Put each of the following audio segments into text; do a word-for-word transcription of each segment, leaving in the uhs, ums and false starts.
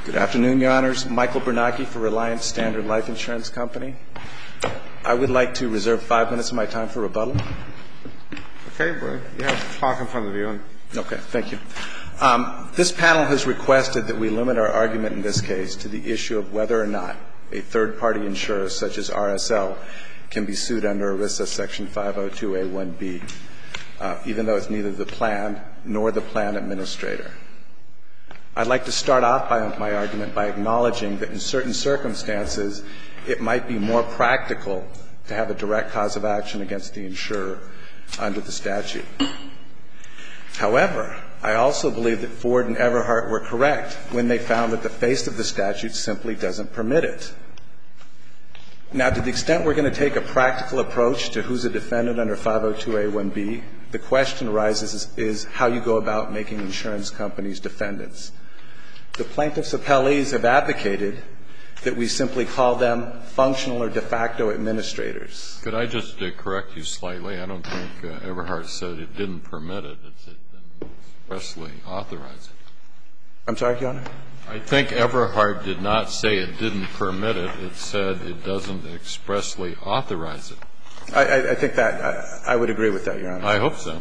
Good afternoon, Your Honors. Michael Bernanke for Reliance Standard Life Insurance Company. I would like to reserve five minutes of my time for rebuttal. Okay, well, you have the clock in front of you. Okay, thank you. Um, this panel has requested that we limit our argument in this case to the issue of whether or not a third-party insurer such as R S L can be sued under ERISA Section five oh two A one B, uh, even though it's neither the plan nor the plan administrator. I'd like to start off by my argument by acknowledging that in certain circumstances it might be more practical to have a direct cause of action against the insurer under the statute. However, I also believe that Ford and Everhart were correct when they found that the face of the statute simply doesn't permit it. Now, to the extent we're going to take a practical approach to who's a defendant under five oh two A one B, the question arises is, is how you go about making insurance companies defendants. The plaintiffs' appellees have advocated that we simply call them functional or de facto administrators. Could I just uh, correct you slightly? I don't think uh, Everhart said it didn't permit it. It's, it didn't expressly authorize it. I'm sorry, Your Honor? I think Everhart did not say it didn't permit it. It said it doesn't expressly authorize it. I, I, I think that I, I would agree with that, Your Honor. I hope so.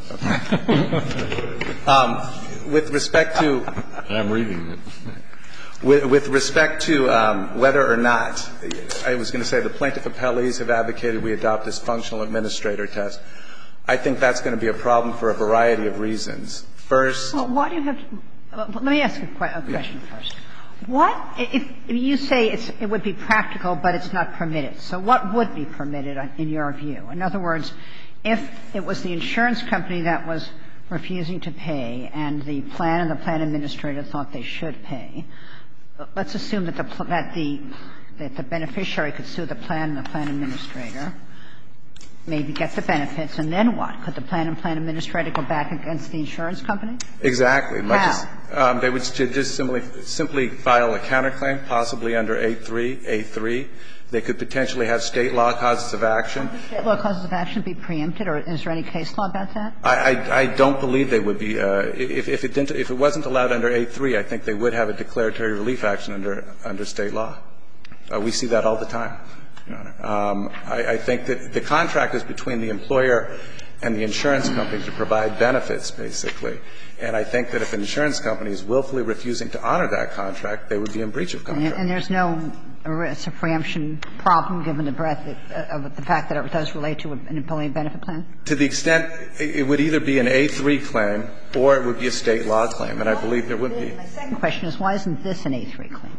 Okay. um, with respect to I'm reading it. With, with respect to um, whether or not, I was going to say the plaintiff appellees have advocated we adopt this functional administrator test. I think that's going to be a problem for a variety of reasons. First, well, why do you have to uh, let me ask you a question yeah. first. What if, if you say it's, it would be practical, but it's not permitted? So what would be permitted in your view? In other words, if it was the insurance company that was refusing to pay and the plan and the plan administrator thought they should pay, let's assume that the that the that the beneficiary could sue the plan and the plan administrator, maybe get the benefits, and then what? Could the plan and plan administrator go back against the insurance company? Exactly. How? Much as, um, they would just simply simply file a counterclaim, possibly under A three, A three. They could potentially have state law causes of action. Would state law causes of action be preempted, or is there any case law about that? I, I, I don't believe they would be. Uh, if, if, it didn't, if it wasn't allowed under A three, I think they would have a declaratory relief action under, under state law. Uh, we see that all the time, Your Honor. Um, I, I think that the contract is between the employer and the insurance company to provide benefits, basically. And I think that if an insurance company is willfully refusing to honor that contract, they would be in breach of contract. And, and there's no it's a preemption problem, given the breadth of the fact that it does relate to an employee benefit plan? To the extent it would either be an A three claim or it would be a state law claim, and I believe there would be. My second question is, why isn't this an A three claim?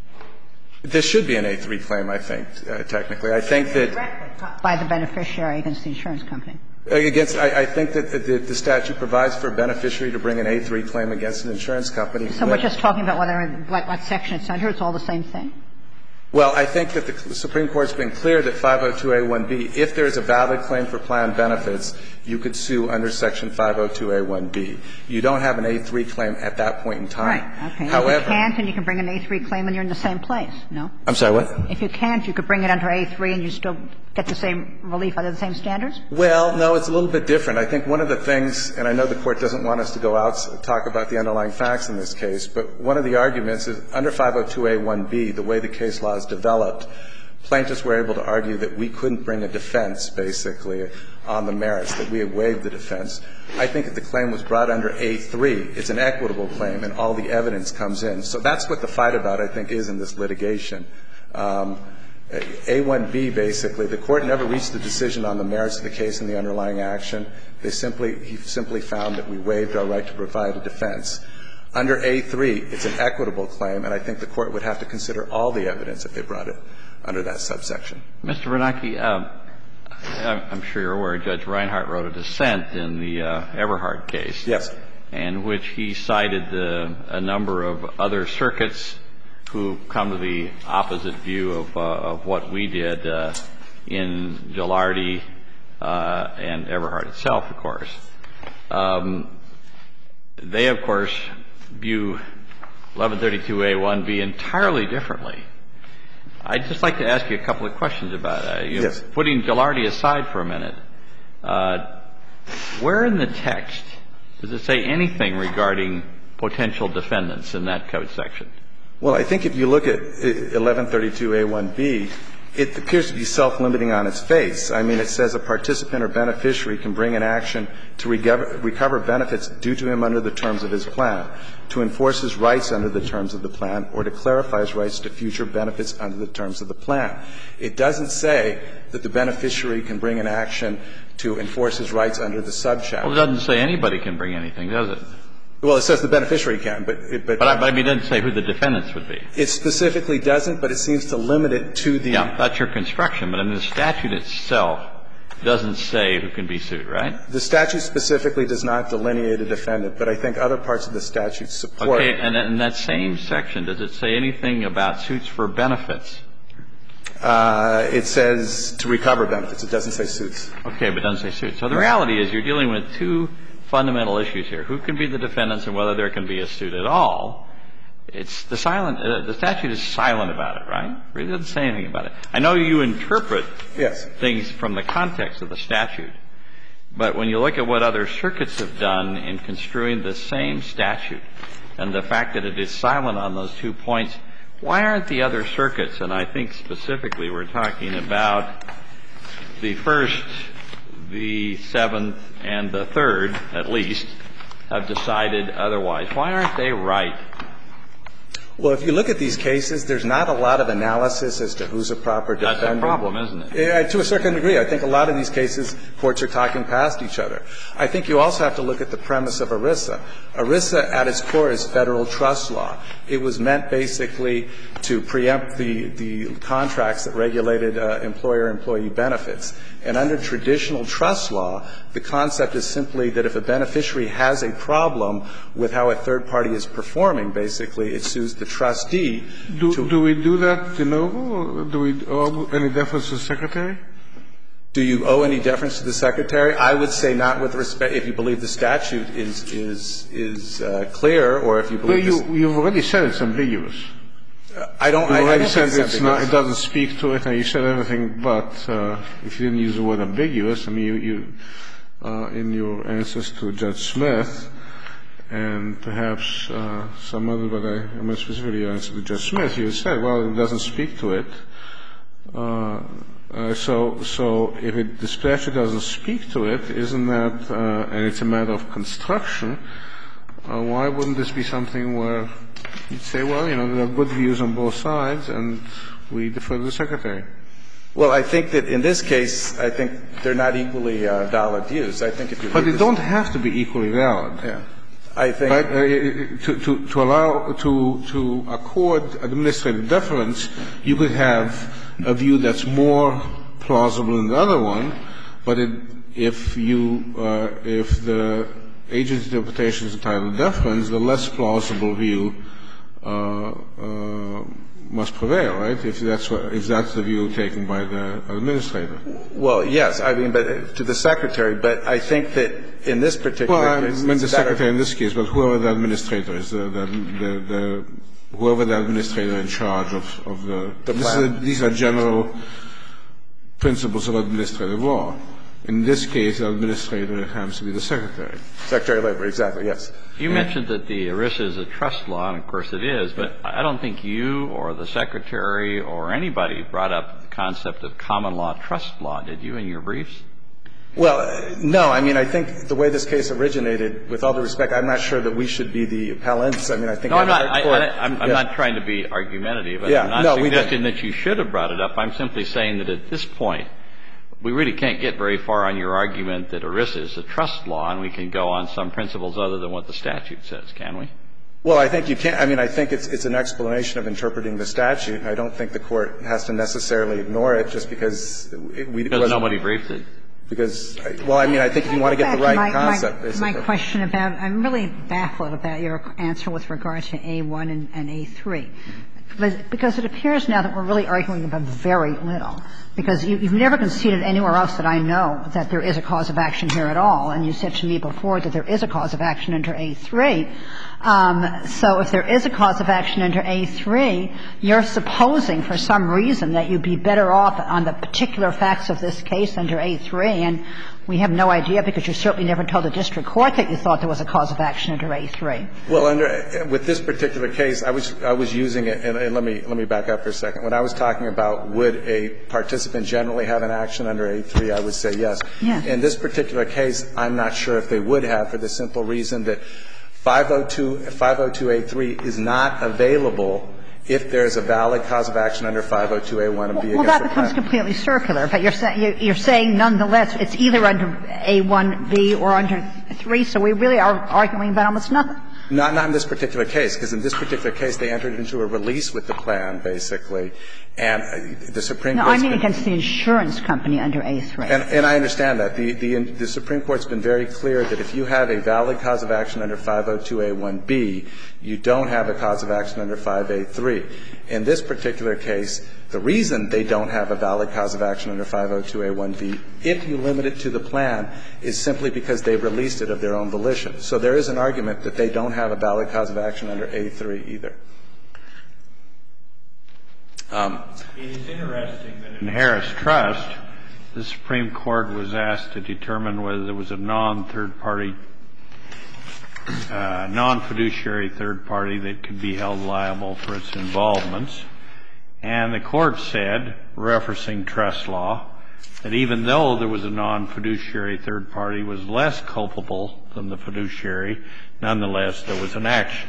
This should be an A three claim, I think, uh, technically. I think that by the beneficiary against the insurance company. Against, I, I think that the, the statute provides for a beneficiary to bring an A three claim against an insurance company. So we're just talking about whether what, what section it's under. It's all the same thing. Well, I think that the Supreme Court's been clear that five oh two A one B, if there is a valid claim for plan benefits, you could sue under Section five oh two A one B. You don't have an A three claim at that point in time. Right. Okay. However, if you can't, and you can bring an A three claim and you're in the same place, no? I'm sorry, what? If you can't, you could bring it under A three and you still get the same relief under the same standards? Well, no, it's a little bit different. I think one of the things, and I know the Court doesn't want us to go out and talk about the underlying facts in this case, but one of the arguments is under five oh two A one B, the way the case law is developed, plaintiffs were able to argue that we couldn't bring a defense, basically, on the merits, that we had waived the defense. I think if the claim was brought under A three, it's an equitable claim and all the evidence comes in. So that's what the fight about, I think, is in this litigation. Um, A one B, basically, the Court never reached a decision on the merits of the case and the underlying action. They simply, he simply found that we waived our right to provide a defense. Under A three, it's an equitable claim, and I think the Court would have to consider all the evidence if they brought it under that subsection. Mister Bernanke, uh, I'm sure you're aware Judge Reinhart wrote a dissent in the uh, Everhart case. Yes. In which he cited the, a number of other circuits who come to the opposite view of, uh, of what we did uh, in Gilardi uh, and Everhart itself, of course. Um, they, of course, view eleven thirty-two A one B entirely differently. I'd just like to ask you a couple of questions about that. You know, yes. Putting Gilardi aside for a minute, uh, where in the text does it say anything regarding potential defendants in that code section? Well, I think if you look at eleven thirty-two A one B, it appears to be self-limiting on its face. I mean, it says a participant or beneficiary can bring an action to recover benefits due to him under the terms of his plan, to enforce his rights under the terms of the plan, or to clarify his rights to future benefits under the terms of the plan. It doesn't say that the beneficiary can bring an action to enforce his rights under the subchapter. Well, it doesn't say anybody can bring anything, does it? Well, it says the beneficiary can, but it, but, but, I, but I mean, it doesn't say who the defendants would be. It specifically doesn't, but it seems to limit it to the. Yeah, that's your construction. But I mean, the statute itself doesn't say who can be sued, right? The statute specifically does not delineate a defendant, but I think other parts of the statute support. Okay, and in that same section, does it say anything about suits for benefits? Uh, it says to recover benefits. It doesn't say suits. Okay, but it doesn't say suits. So the reality is you're dealing with two fundamental issues here. Who can be the defendants and whether there can be a suit at all. It's the silent uh, – the statute is silent about it, right? It really doesn't say anything about it. I know you interpret yes. things from the context of the statute, but when you look at what other circuits have done in construing the same statute and the fact that it is silent on those two points, why aren't the other circuits, and I think specifically we're talking about the First, the Seventh, and the Third, at least, have decided otherwise? Why aren't they right? Well, if you look at these cases, there's not a lot of analysis as to who's a proper defendant. That's a problem, isn't it? Yeah, to a certain degree. I think a lot of these cases, courts are talking past each other. I think you also have to look at the premise of ERISA. ERISA, at its core, is federal trust law. It was meant basically to preempt the, the contracts that regulated uh, employer-employee benefits. And under traditional trust law, the concept is simply that if a beneficiary has a problem with how a third party is performing, basically, it sues the trustee. Do, to do we do that de novo? Do we owe any deference to the Secretary? Do you owe any deference to the Secretary? I would say not with respect, if you believe the statute is, is, is uh, clear, or if you believe well, you, you've already said it's ambiguous. I don't. You I, already I don't said think it's it's not. It doesn't speak to it, and you said everything. But uh, if you didn't use the word ambiguous, I mean, you, you uh, in your answers to Judge Smith, and perhaps uh, some other, but I, I mean specifically your answer to Judge Smith, you said, well, it doesn't speak to it. Uh, uh, so, so if it, the statute doesn't speak to it, isn't that, uh, and it's a matter of construction, uh, why wouldn't this be something where you'd say, well, you know, there are good views on both sides, and we defer to the Secretary? Well, I think that in this case, I think they're not equally uh, valid views. I think if you but they this, don't have to be equally valid. Yeah, I think right? uh, to, to, to allow to to accord administrative deference, you could have a view that's more plausible than the other one, but it, if you uh, if the agent's interpretation is entitled to deference, the less plausible view uh, uh, must prevail, right? If that's what, if that's the view taken by the administrator. Well, yes, I mean, but to the Secretary. But I think that in this particular well, case, I mean the Secretary in this case, but whoever the administrator is, the the, the, the whoever the administrator in charge of of the, the this is a, these are general principles of administrative law. In this case, the administrator happens to be the Secretary. Secretary of Labor, exactly, yes. You mentioned that the ERISA is a trust law, and of course it is, but I don't think you or the Secretary or anybody brought up the concept of common law trust law, did you, in your briefs? Well, no. I mean, I think the way this case originated, with all due respect, I'm not sure that we should be the appellants. I mean, I think no, I'm not. I, court, I, I'm, I'm yeah. not trying to be argumentative. Yeah, I'm not no, suggesting that you should have brought it up. I'm simply saying that at this point, we really can't get very far on your argument that ERISA is a trust law, and we can go on some principles other than what the statute says, can we? Well, I think you can't. I mean, I think it's, it's an explanation of interpreting the statute. I don't think the Court has to necessarily ignore it just because it, we Because nobody briefed it? Because, well, I mean, I think if you want to get the right my, concept, my, basically. My question about, I'm really baffled about your answer with regard to A one and, and A three. Because it appears now that we're really arguing about very little. Because you, you've never conceded anywhere else that I know that there is a cause of action here at all. And you said to me before that there is a cause of action under A three. Um, so if there is a cause of action under A three, you're supposing for some reason that you'd be better off on the particular facts of this case under A three, and we have no idea because you certainly never told the district court that you thought there was a cause of action under A three. Well, under with this particular case, I was I was using it, and, and let me let me back up for a second. When I was talking about would a participant generally have an action under A three, I would say yes. Yeah. In this particular case, I'm not sure if they would have, for the simple reason that five oh two A three is not available if there is a valid cause of action under five oh two A one and B well, against that the becomes plan. completely circular. But you're saying you're saying nonetheless it's either under A one B or under three. So we really are arguing about almost nothing. Not, not in this particular case, because in this particular case they entered into a release with the plan, basically, and the Supreme Court. No, I mean against the insurance company under A three. And, and I understand that. The, the, the Supreme Court's been very clear that if you have a valid cause of action under five oh two A one B, you don't have a cause of action under five A three. In this particular case, the reason they don't have a valid cause of action under five oh two A one B, if you limit it to the plan, is simply because they released it of their own volition. So there is an argument that they don't have a valid cause of action under A three either. Um, it is interesting that in Harris Trust, the Supreme Court was asked to determine whether there was a non-third party, uh, non-fiduciary third party that could be held liable for its involvements. And the court said, referencing trust law, that even though there was a non-fiduciary third party was less culpable than the fiduciary, nonetheless there was an action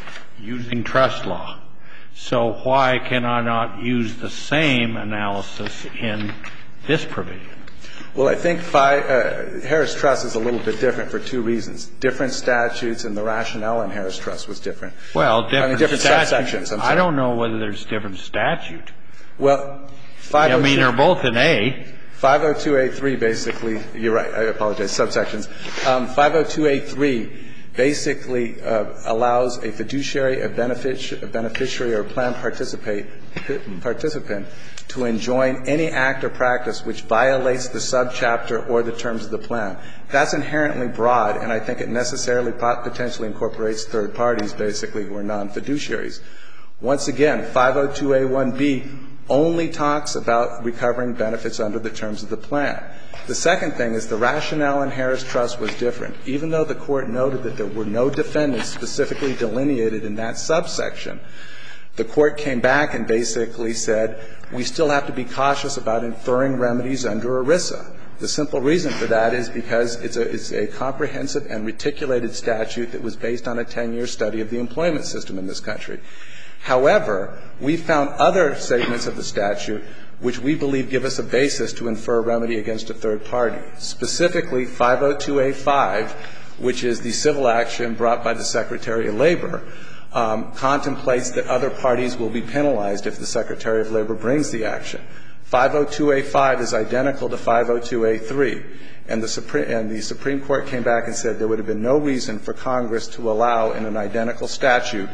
using trust law. So why can I not use the same analysis in this provision? Well, I think fi- uh, Harris Trust is a little bit different for two reasons. Different statutes, and the rationale in Harris Trust was different. Well, different, I mean, different statutes. subsections. I don't know whether there's different statute. Well, five oh two I mean, they're both in A. five oh two A three basically, you're right, I apologize, subsections. Um, five oh two A three basically uh, allows a fiduciary, a, benefic- a beneficiary, or plan participate, participant to enjoin any act or practice which violates the subchapter or the terms of the plan. That's inherently broad, and I think it necessarily potentially incorporates third parties, basically, who are non-fiduciaries. Once again, five oh two A one B only talks about recovering benefits under the terms of the plan. The second thing is the rationale in Harris Trust was different. Even though the Court noted that there were no defendants specifically delineated in that subsection, the Court came back and basically said, we still have to be cautious about inferring remedies under ERISA. The simple reason for that is because it's a, it's a comprehensive and reticulated statute that was based on a ten-year study of the employment system in this country. However, we found other segments of the statute which we believe give us a basis to infer a remedy against a third party, specifically five oh two A five, which is the civil action brought by the Secretary of Labor, um, contemplates that other parties will be penalized if the Secretary of Labor brings the action. five oh two A five is identical to five oh two A three, and the Supreme, and the Supreme Court came back and said there would have been no reason for Congress to allow in an identical statute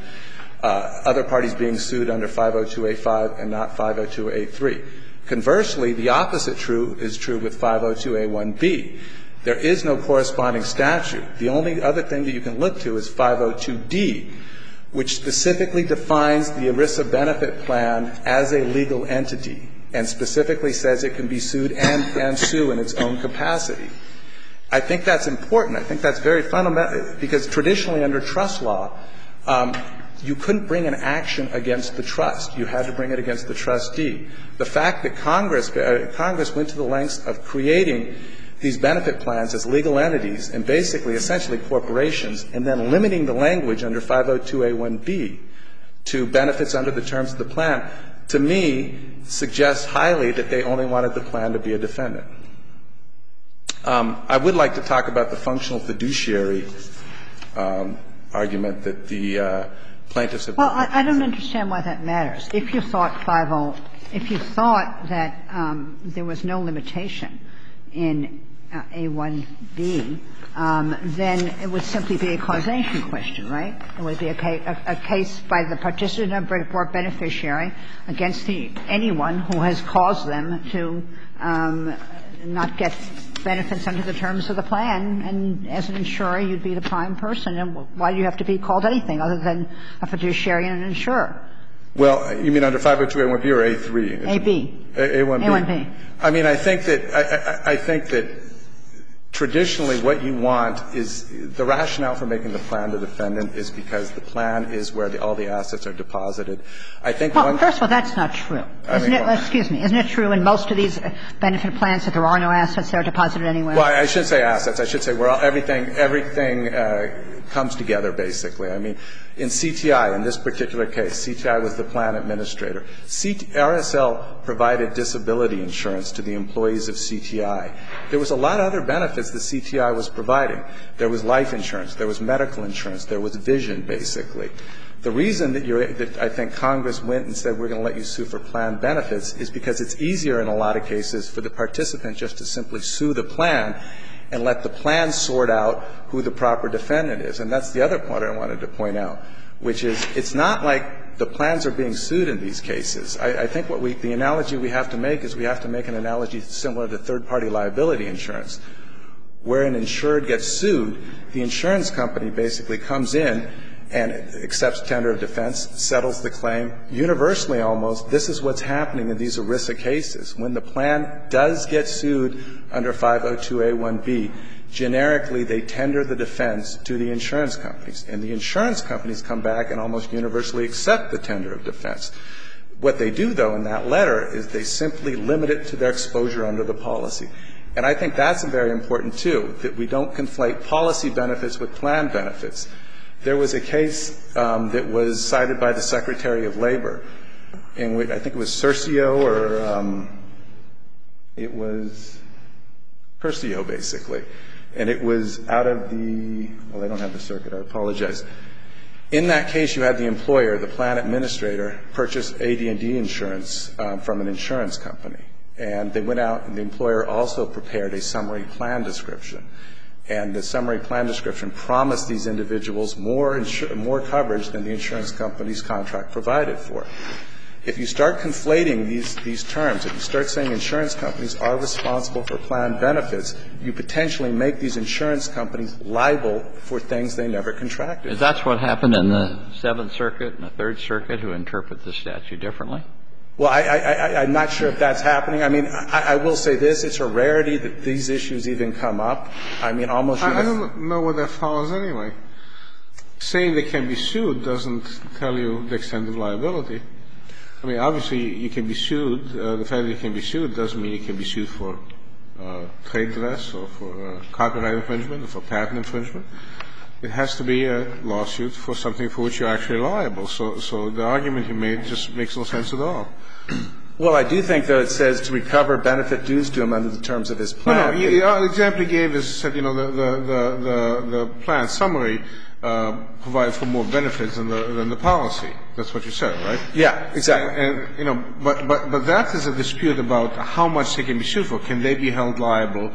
Uh, other parties being sued under five oh two A five and not five oh two A three. Conversely, the opposite true is true with five oh two A one B. There is no corresponding statute. The only other thing that you can look to is five oh two D, which specifically defines the ERISA benefit plan as a legal entity and specifically says it can be sued and, and sue in its own capacity. I think that's important. I think that's very fundamental because traditionally under trust law, um, you couldn't bring an action against the trust. You had to bring it against the trustee. The fact that Congress, uh, Congress went to the lengths of creating these benefit plans as legal entities and basically essentially corporations and then limiting the language under five oh two A one B to benefits under the terms of the plan, to me, suggests highly that they only wanted the plan to be a defendant. Um, I would like to talk about the functional fiduciary um, argument that the uh, plaintiffs have. Well, I, I don't understand why that matters. If you thought five oh, if you thought that um, there was no limitation in uh, A one B, um, then it would simply be a causation question, right? It would be a, ca- a, a case by the participant or beneficiary against the, anyone who has caused them to um, not get benefits under the terms of the plan, and as an insurer, you'd be the prime person. And why do you have to be called anything other than a fiduciary and an insurer? Well, you mean under five oh two A one B or A three? A B. A one B. A one B. I mean, I think that I, I, I think that traditionally what you want is the rationale for making the plan the defendant is because the plan is where the, all the assets are deposited. I think well, one. First of all, that's not true. I Isn't mean, it? well, excuse me. Isn't it true in most of these benefit plans that there are no assets that are deposited anywhere? Well, I shouldn't say assets. I should say where all, everything everything uh, comes together, basically. I mean, in C T I, in this particular case, C T I was the plan administrator. C T, R S L provided disability insurance to the employees of C T I. There was a lot of other benefits that C T I was providing. There was life insurance. There was medical insurance. There was vision, basically. The reason that, you're, that I think Congress went and said we're going to let you sue for plan benefits is because it's easier in a lot of cases for the participant just to simply sue the plan and let the plan sort out who the proper defendant is. And that's the other point I wanted to point out, which is it's not like the plans are being sued in these cases. I, I think what we, the analogy we have to make is we have to make an analogy similar to third-party liability insurance. Where an insured gets sued, the insurance company basically comes in and accepts tender of defense, settles the claim. Universally almost, this is what's happening in these ERISA cases. When the plan does get sued under five oh two A one B, generically they tender the defense to the insurance companies. And the insurance companies come back and almost universally accept the tender of defense. What they do, though, in that letter is they simply limit it to their exposure under the policy. And I think that's very important, too, that we don't conflate policy benefits with plan benefits. There was a case um, that was cited by the Secretary of Labor in which I think it was Cercio or um, it was Curcio, basically. And it was out of the – well, I don't have the circuit. I apologize. In that case, you had the employer, the plan administrator, purchase A D and D insurance um, from an insurance company. And they went out and the employer also prepared a summary plan description. And the summary plan description promised these individuals more insur- more coverage than the insurance company's contract provided for. If you start conflating these, these terms, if you start saying insurance companies are responsible for plan benefits, you potentially make these insurance companies liable for things they never contracted. That's what happened in the Seventh Circuit and the Third Circuit, who interpret the statute differently? Well, I, I, I, I'm not sure if that's happening. I mean, I, I will say this. It's a rarity that these issues even come up. I mean, almost. I, I don't know what that follows anyway. Saying they can be sued doesn't tell you the extent of liability. I mean, obviously, you can be sued. Uh, the fact that you can be sued doesn't mean you can be sued for uh, trade dress or for uh, copyright infringement or for patent infringement. It has to be a lawsuit for something for which you're actually liable. So, so the argument you made just makes no sense at all. Well, I do think, though, it says to recover benefit dues to him under the terms of his plan. No, no. The example you gave is said, you know, the the the the, the plan summary uh, provides for more benefits than the than the policy. That's what you said, right? Yeah, exactly. And, and you know, but but but that is a dispute about how much they can be sued for. Can they be held liable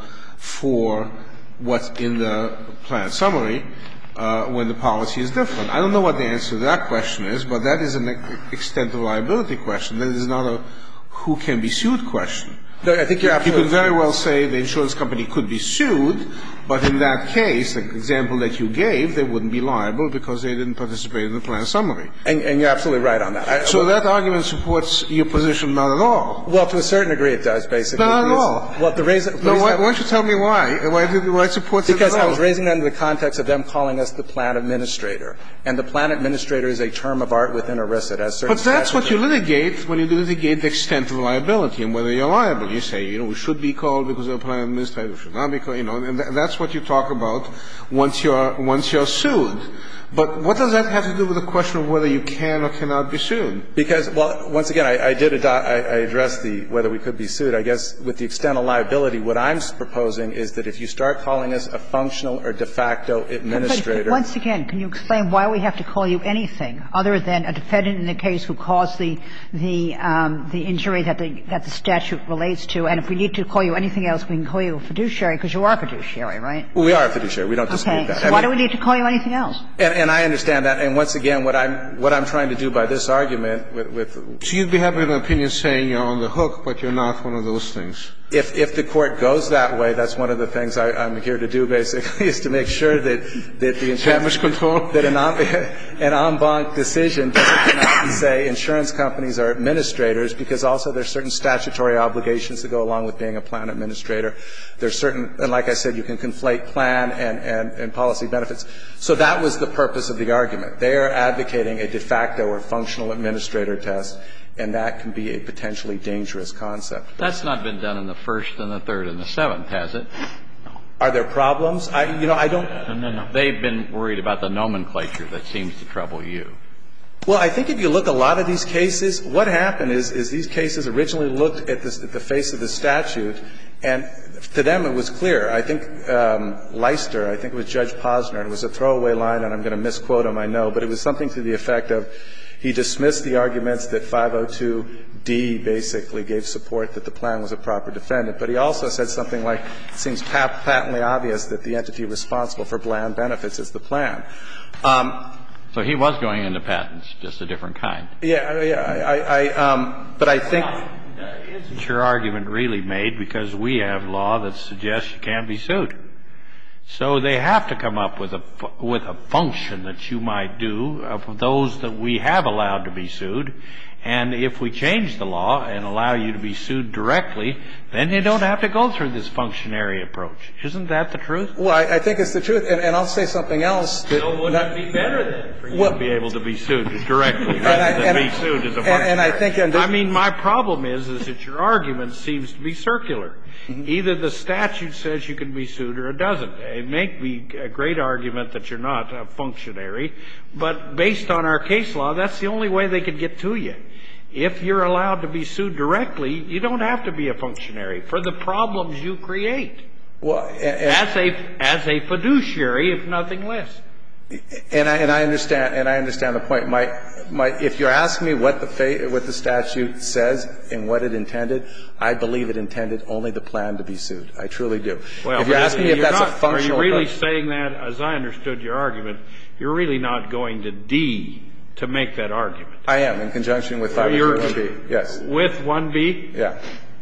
for what's in the plan summary? Uh, when the policy is different. I don't know what the answer to that question is, but that is an extent of liability question. That is not a who can be sued question. No, I think you're absolutely. You could very well say the insurance company could be sued, but in that case, the example that you gave, they wouldn't be liable because they didn't participate in the plan summary. And, and you're absolutely right on that. I, so well, that argument supports your position not at all. Well, to a certain degree it does, basically. Not at all. Well, the reason. The no, reason why, I, why don't you tell me why? Why, did, why it supports because it at all? I was raising that in the context of them calling us the plan administrator. And the plan administrator is a term of art within ERISA. It has certain But that's what you statutory- litigate when you litigate the extent of liability and whether you're liable. You say, you know, we should be called because they're a plan administrator, we should not be called, you know, and that's what you talk about once you're, once you're sued. But what does that have to do with the question of whether you can or cannot be sued? Because, well, once again, I, I did adopt, I, I addressed the whether we could be sued. I guess with the extent of liability, what I'm proposing is that if you start calling us a functional or de facto administrator. But once again, can you explain why we have to call you anything other than a defendant in the case who caused the the um, the injury that the that the statute relates to? And if we need to call you anything else, we can call you a fiduciary because you are a fiduciary, right? Well, we are a fiduciary. We don't dispute okay. that. So I why mean, do we need to call you anything else? And, and I understand that. And once again, what I'm what I'm trying to do by this argument with, with So you'd be happy with an opinion saying you're on the hook, but you're not one of those things? If, if the Court goes that way, that's one of the things I, I'm here to do, basically, is to make sure that, that the insurance control, that an, an en banc decision doesn't come out and say insurance companies are administrators, because also there's certain statutory obligations that go along with being a plan administrator. There's certain, and like I said, you can conflate plan and, and, and policy benefits. So that was the purpose of the argument. They are advocating a de facto or functional administrator test, and that can be a potentially dangerous concept. That's not been done in the First and the Third and the Seventh, has it? Are there problems? I, you know, I don't. No, no, no. They've been worried about the nomenclature that seems to trouble you. Well, I think if you look at a lot of these cases, what happened is, is these cases originally looked at, this, at the face of the statute, and to them it was clear. I think um, Leister, I think it was Judge Posner, and it was a throwaway line, and I'm going to misquote him, I know, but it was something to the effect of, he dismissed the arguments that five oh two D basically gave support that the plan was a proper defendant. But he also said something like, it seems pat- patently obvious that the entity responsible for plan benefits is the plan. Um, so he was going into patents, just a different kind. Yeah, yeah. I, I, um, but I think. Isn't your argument really made because we have law that suggests you can't be sued? So they have to come up with a, with a function that you might do of those that we have allowed to be sued. And if we change the law and allow you to be sued directly, then you don't have to go through this functionary approach. Isn't that the truth? Well, I, I think it's the truth. And, and I'll say something else. That so wouldn't not, it be better then for you well, to be able to be sued directly rather I, than and, be sued as a functionary? And, and I think. And I mean, my problem is, is that your argument seems to be circular. Mm-hmm. Either the statute says you can be sued or it doesn't. It may be a great argument that you're not a functionary, but based on our case law, that's the only way they could get to you. If you're allowed to be sued directly, you don't have to be a functionary for the problems you create. Well, and, and as a as a fiduciary, if nothing less. And I, and I understand, and I understand the point. My, my, if you're asking me what the fa- what the statute says and what it intended, I believe it intended only the plan to be sued. I truly do. Well, if you're asking me if that's not, a functional, are you really approach, saying that? As I understood your argument, you're really not going to D to make that argument. I am in conjunction with five oh two one B. Yes. With one B. Yeah.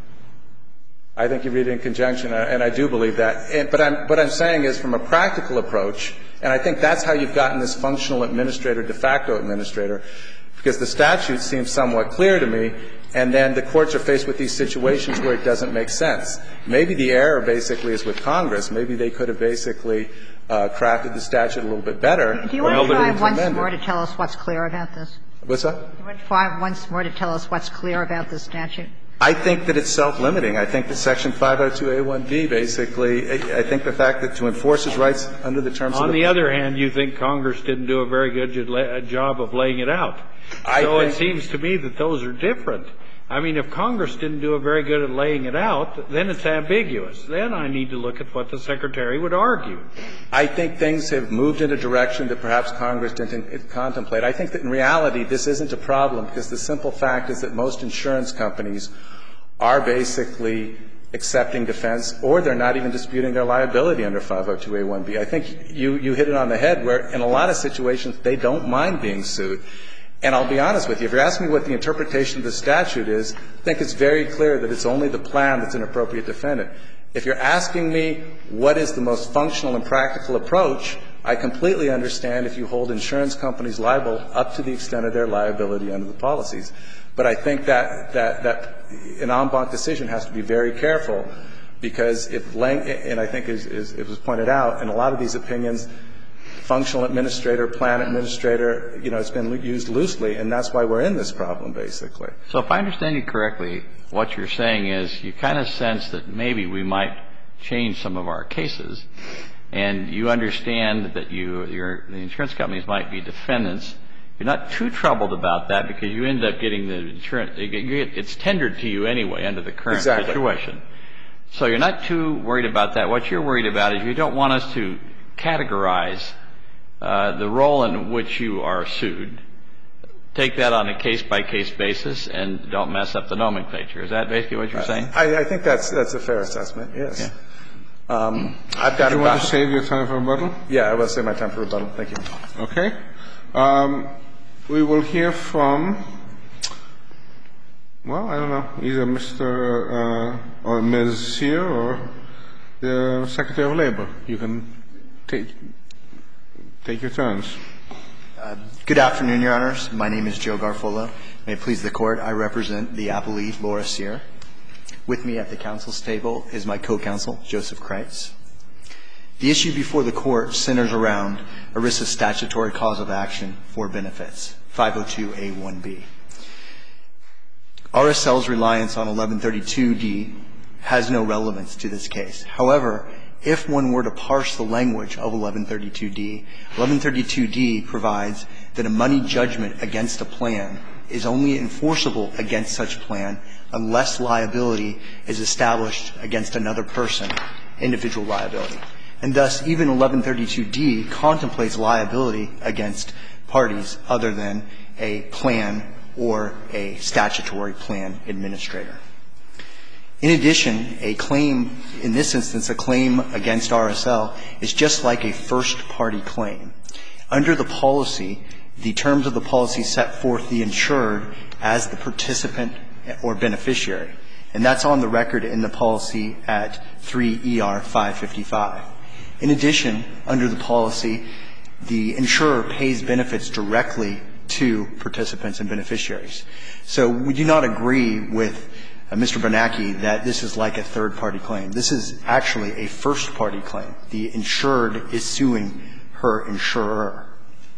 I think you read it in conjunction, and I do believe that. And, but I'm, what I'm saying is, from a practical approach, and I think that's how you've gotten this functional administrator, de facto administrator, because the statute seems somewhat clear to me, and then the courts are faced with these situations where it doesn't make sense. Maybe the error basically is with Congress. Maybe they could have basically uh, crafted the statute a little bit better. Do you want to try once more to tell us what's clear about this? What's that? Do you want to try once more to tell us what's clear about this statute? I think that it's self-limiting. I think that Section five oh two A one B basically, I think the fact that to enforce his rights under the terms of the... On the other hand, you think Congress didn't do a very good job of laying it out. I so think, it seems to me that those are different. I mean, if Congress didn't do a very good at laying it out, then it's ambiguous. Then I need to look at what the Secretary would argue. I think things have moved in a direction that perhaps Congress didn't contemplate. I think that in reality this isn't a problem, because the simple fact is that most insurance companies are basically accepting defense, or they're not even disputing their liability under five oh two A one B. I think you, you hit it on the head, where in a lot of situations they don't mind being sued. And I'll be honest with you, if you're asking me what the interpretation of the statute is, I think it's very clear that it's only the plan that's an appropriate defendant. If you're asking me what is the most functional and practical approach, I completely understand if you hold insurance companies liable up to the extent of their liability under the policies. But I think that, that, that an en banc decision has to be very careful, because if Lang, and I think as, as it was pointed out, in a lot of these opinions, functional administrator, plan administrator, you know, it's been used loosely, and that's why we're in this problem, basically. So if I understand you correctly, what you're saying is you kind of sense that maybe we might change some of our cases, and you understand that you, your, the insurance companies might be defendants. You're not too troubled about that, because you end up getting the insurance, it's tendered to you anyway under the current exactly. situation. So you're not too worried about that. What you're worried about is you don't want us to categorize Uh, the role in which you are sued, take that on a case-by-case basis, and don't mess up the nomenclature. Is that basically what you're saying? I, I think that's that's a fair assessment, yes. Yeah. Um, I've got Do you about, want to save your time for rebuttal? Yeah, I will save my time for rebuttal. Thank you. Okay. Um, we will hear from Well, I don't know. Either Mister Uh, or Miz Sear or the Secretary of Labor. You can take take your turns. Uh, good afternoon, Your Honors. My name is Joe Garfolo. May it please the Court, I represent the appellee, Laura Sear. With me at the counsel's table is my co-counsel, Joseph Kreitz. The issue before the Court centers around ERISA's statutory cause of action for benefits, five oh two A one B. R S L's reliance on eleven thirty-two D has no relevance to this case. However, if one were to parse the language of eleven thirty-two D, eleven thirty-two D provides that a money judgment against a plan is only enforceable against such plan unless liability is established against another person, individual liability. And thus, even eleven thirty-two D contemplates liability against parties other than a plan or a statutory plan administrator. In addition, a claim, in this instance, a claim against R S L is just like a first-party claim. Under the policy, the terms of the policy set forth the insured as the participant or beneficiary. And that's on the record in the policy at three E R five fifty-five. In addition, under the policy, the insurer pays benefits directly to participants and beneficiaries. So we do not agree with uh, Mister Bernanke that this is like a third-party claim. This is actually a first-party claim. The insured is suing her insurer.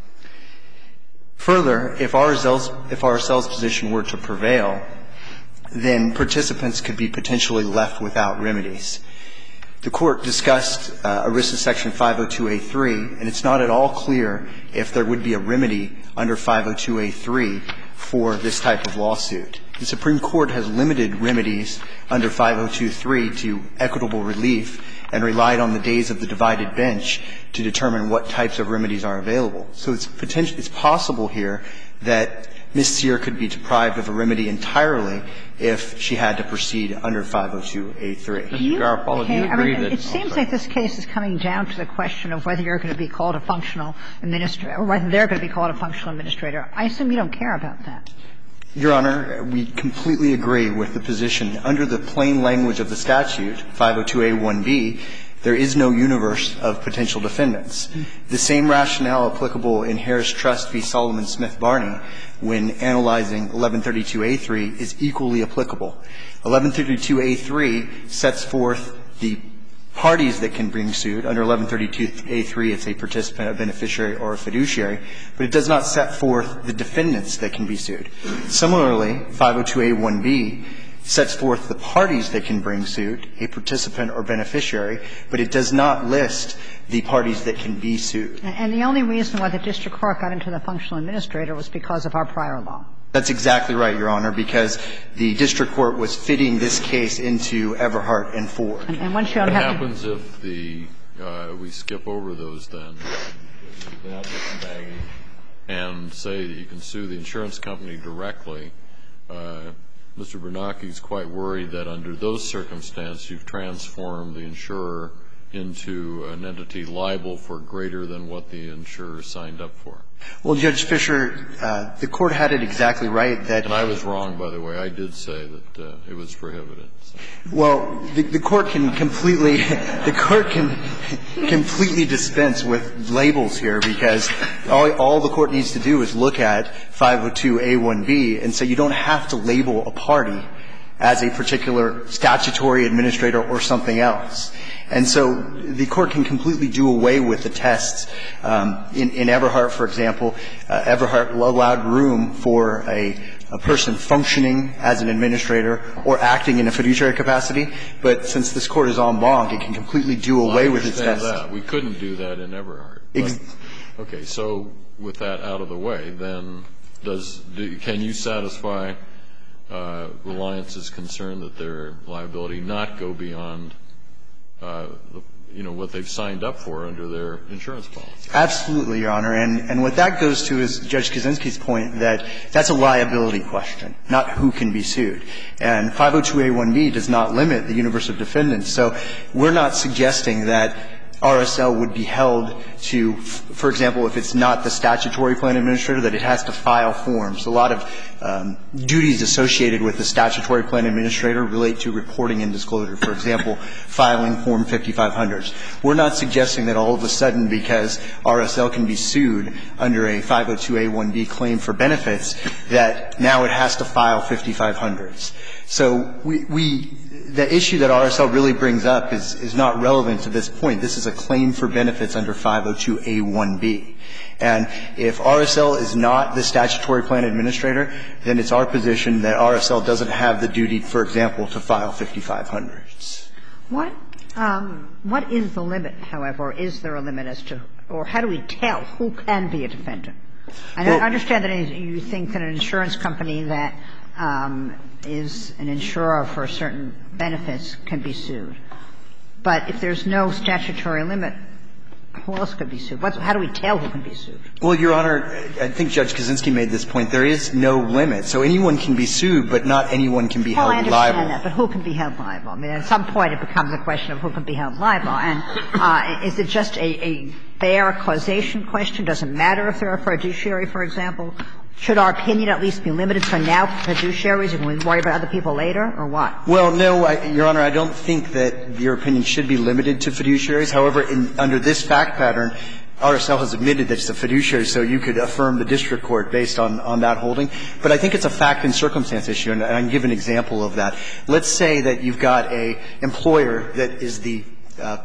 Further, if R S L's, if R S L's position were to prevail, then participants could be potentially left without remedies. The Court discussed uh, ERISA Section five oh two A three, and it's not at all clear if there would be a remedy under five oh two A three for this type of lawsuit. The Supreme Court has limited remedies under five oh two A three to equitable relief and relied on the days of the divided bench to determine what types of remedies are available. So it's potential, it's possible here that Miz Sear could be deprived of a remedy entirely if she had to proceed under five oh two A three. Mister Garofalo, do you okay, agree I mean, that... It seems like this case is coming down to the question of whether you're going to be called a functional administrator or whether they're going to be called a functional administrator. I assume you don't care about that. Your Honor, we completely agree with the position. Under the plain language of the statute, five oh two A one B, there is no universe of potential defendants. The same rationale applicable in Harris Trust v. Solomon Smith Barney when analyzing eleven thirty-two A three is equally applicable. eleven thirty-two A three sets forth the parties that can bring suit. Under eleven thirty-two A three, it's a participant, a beneficiary, or a fiduciary, but it does not set forth the defendants that can be sued. Similarly, five oh two A one B sets forth the parties that can bring suit, a participant or beneficiary, but it does not list the parties that can be sued. And the only reason why the district court got into the functional administrator was because of our prior law. That's exactly right, Your Honor, because the district court was fitting this case into Everhart and Ford. And, and once you don't what have happens to if the uh, we skip over those then and say that you can sue the insurance company directly? Uh, Mister Bernanke is quite worried that under those circumstances you've transformed the insurer into an entity liable for greater than what the insurer signed up for. Well, Judge Fischer, uh, the court had it exactly right that... And I was wrong, by the way. I did say that uh, it was prohibited. So. Well, the, the court can completely, the court can completely dispense with labels here because all, all the court needs to do is look at five oh two A one B and say you don't have to label a party as a particular statutory administrator or something else. And so the court can completely do away with the tests. Um, in, in Everhart, for example, uh, Everhart allowed room for a, a person functioning as an administrator or acting in a fiduciary capacity. But since this court is en banc, it can completely do away well, with its tests. That. We couldn't do that in Everhart. But, okay, so with that out of the way, then does do, can you satisfy uh, Reliance's concern that their liability not go beyond Uh, you know, what they've signed up for under their insurance policy? Absolutely, Your Honor. And, and what that goes to is Judge Kaczynski's point that that's a liability question, not who can be sued. And five oh two A one B does not limit the universe of defendants. So we're not suggesting that R S L would be held to, for example, if it's not the statutory plan administrator, that it has to file forms. A lot of um, duties associated with the statutory plan administrator relate to reporting and disclosure. For example, filing Form fifty-five hundreds. We're not suggesting that all of a sudden, because R S L can be sued under a five oh two A one B claim for benefits, that now it has to file fifty-five hundreds. So we, we the issue that R S L really brings up is, is not relevant to this point. This is a claim for benefits under five oh two A one B. And if R S L is not the statutory plan administrator, then it's our position that R S L doesn't have the duty, for example, to file fifty-five hundreds. What, um, what is the limit, however, or is there a limit as to, or how do we tell who can be a defendant? And well, I understand that you think that an insurance company that um, is an insurer for certain benefits can be sued. But if there's no statutory limit, who else could be sued? What's, how do we tell who can be sued? Well, Your Honor, I think Judge Kaczynski made this point. There is no limit. So anyone can be sued, but not anyone can be well, held liable. I understand that, but who can be held liable? I mean, at some point it becomes a question of who can be held liable. And uh, is it just a, a bare causation question? Does it matter if they're a fiduciary, for example? Should our opinion at least be limited for now fiduciaries and we worry about other people later, or what? Well, no, I, Your Honor, I don't think that your opinion should be limited to fiduciaries. However, in, under this fact pattern, R S L has admitted that it's a fiduciary, so you could affirm the district court based on, on that holding. But I think it's a fact and circumstance issue, and I can give an example of that. Let's say that you've got a employer that is the uh,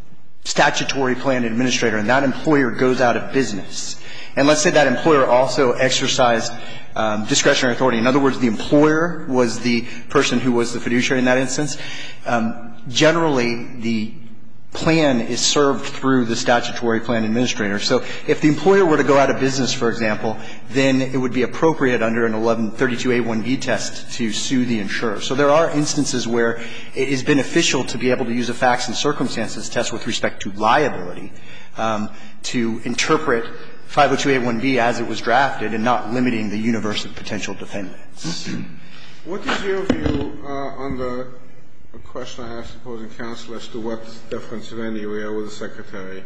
statutory plan administrator, and that employer goes out of business. And let's say that employer also exercised um, discretionary authority. In other words, the employer was the person who was the fiduciary in that instance. Um, generally, the plan is served through the statutory plan administrator. So if the employer were to go out of business, for example, then it would be appropriate under an eleven thirty-two A one B test to sue the insurer. So there are instances where it is beneficial to be able to use a facts and circumstances test with respect to liability um, to interpret five oh two A one B as it was drafted and not limiting the universe of potential defendants. What is your view uh, on the question I asked opposing counsel as to what deference, if any, we owe the Secretary?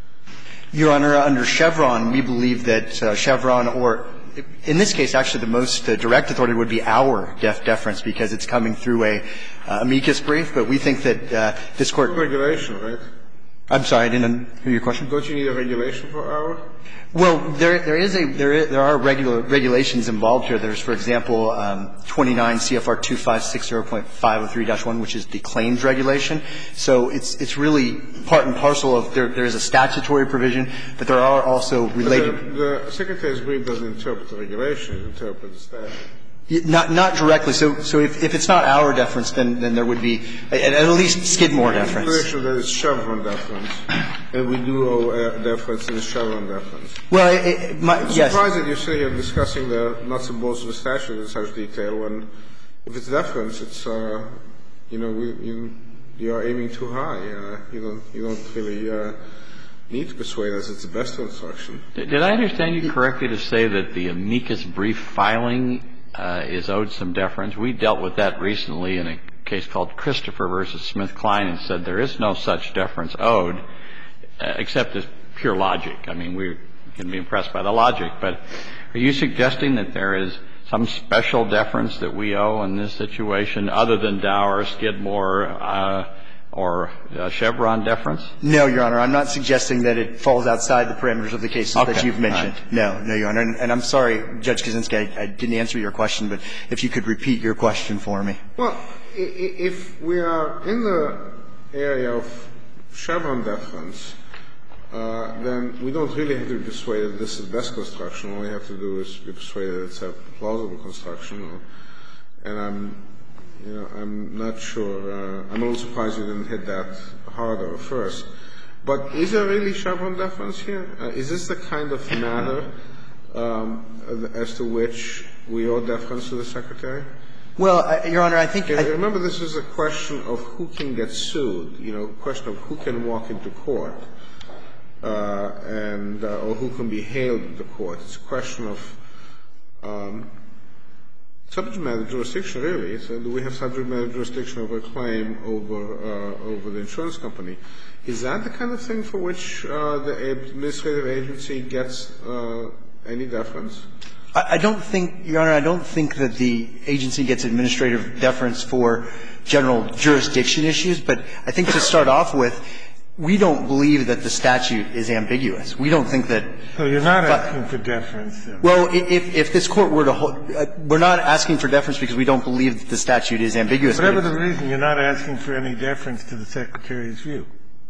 Your Honor, under Chevron, we believe that uh, Chevron or in this case, actually, the most uh, direct authority would be our def- deference because it's coming through a uh, amicus brief. But we think that uh, this Court – regulation, right? I'm sorry, I didn't hear your question. Don't you need a regulation for our? Well, there there is a there is, there are regular regulations involved here. There's, for example, um, twenty-nine C F R two five six zero point five oh three dash one, which is the claims regulation. So it's it's really part and parcel of there. There is a statutory provision, but there are also related. But the, the Secretary's brief doesn't interpret the regulation; it interprets the statute. Not not directly. So so if, if it's not our deference, then then there would be at, at least Skidmore deference. The that is Chevron deference, and we do owe uh, deference to the Chevron deference. Well, it, it, my, I'm yes. surprised that you sit here discussing the nuts and bolts of the statute in such detail when, if it's deference, it's uh, you know we, you you are aiming too high. Uh, you don't you don't really. Uh, need to persuade us it's the best instruction. Did, did I understand you correctly to say that the amicus brief filing uh, is owed some deference? We dealt with that recently in a case called Christopher versus SmithKline and said there is no such deference owed uh, except as pure logic. I mean, we can be impressed by the logic, but are you suggesting that there is some special deference that we owe in this situation other than Dower, Skidmore, uh, or uh, Chevron deference? No, Your Honor. I'm not suggesting that it falls outside the parameters of the cases okay. that you've mentioned. Right. No, no, Your Honor. And, and I'm sorry, Judge Kaczynski, I, I didn't answer your question, but if you could repeat your question for me. Well, if we are in the area of Chevron deference, uh, then we don't really have to be persuaded this is best construction. All we have to do is be persuaded it's a plausible construction. Or, and I'm You know, I'm not sure. Uh, I'm a little surprised you didn't hit that harder first. But is there really Chevron deference here? Uh, is this the kind of matter um, as to which we owe deference to the Secretary? Well, I, Your Honor, I think I, I, remember this is a question of who can get sued. You know, a question of who can walk into court, uh, and uh, or who can be hailed into court. It's a question of um, subject matter jurisdiction, really. So do we have subject matter jurisdiction over a claim over uh, over the insurance company? Is that the kind of thing for which uh, the administrative agency gets uh, any deference? I don't think, Your Honor, I don't think that the agency gets administrative deference for general jurisdiction issues. But I think to start off with, we don't believe that the statute is ambiguous. We don't think that. So you're not asking for deference, then? Well, if, if this Court were to hold uh, – we're not asking for deference because we don't believe that the statute is ambiguous. Whatever the reason, you're not asking for any deference to the Secretary's view.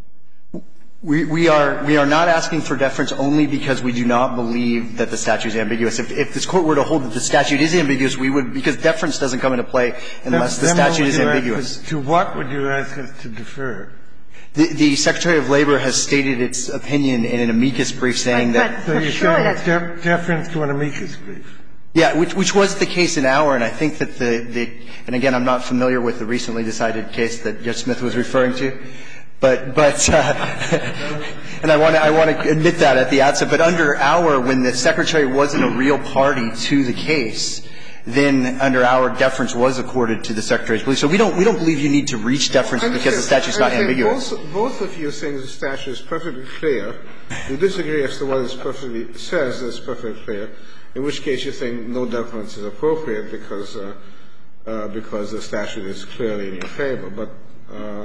We, we are we are not asking for deference only because we do not believe that the statute is ambiguous. If, if this Court were to hold that the statute is ambiguous, we would – because deference doesn't come into play unless the statute is ambiguous. To what would you ask us to defer? The, the Secretary of Labor has stated its opinion in an amicus brief saying that – So you're saying it's deference to an amicus brief? Yeah, which, which was the case in Auer, and I think that the, the – and again, I'm not familiar with the recently decided case that Judge Smith was referring to. But, but, uh, and I want to, I want to admit that at the outset. But under Auer, when the Secretary wasn't a real party to the case, then under Auer, deference was accorded to the Secretary's belief. So we don't, we don't believe you need to reach deference because the statute is not ambiguous. Both, both of you think the statute is perfectly clear. You disagree as to what it perfectly says that it's perfectly clear, in which case you think no deference is appropriate because, uh, uh, because the statute is clearly in your favor. But, uh,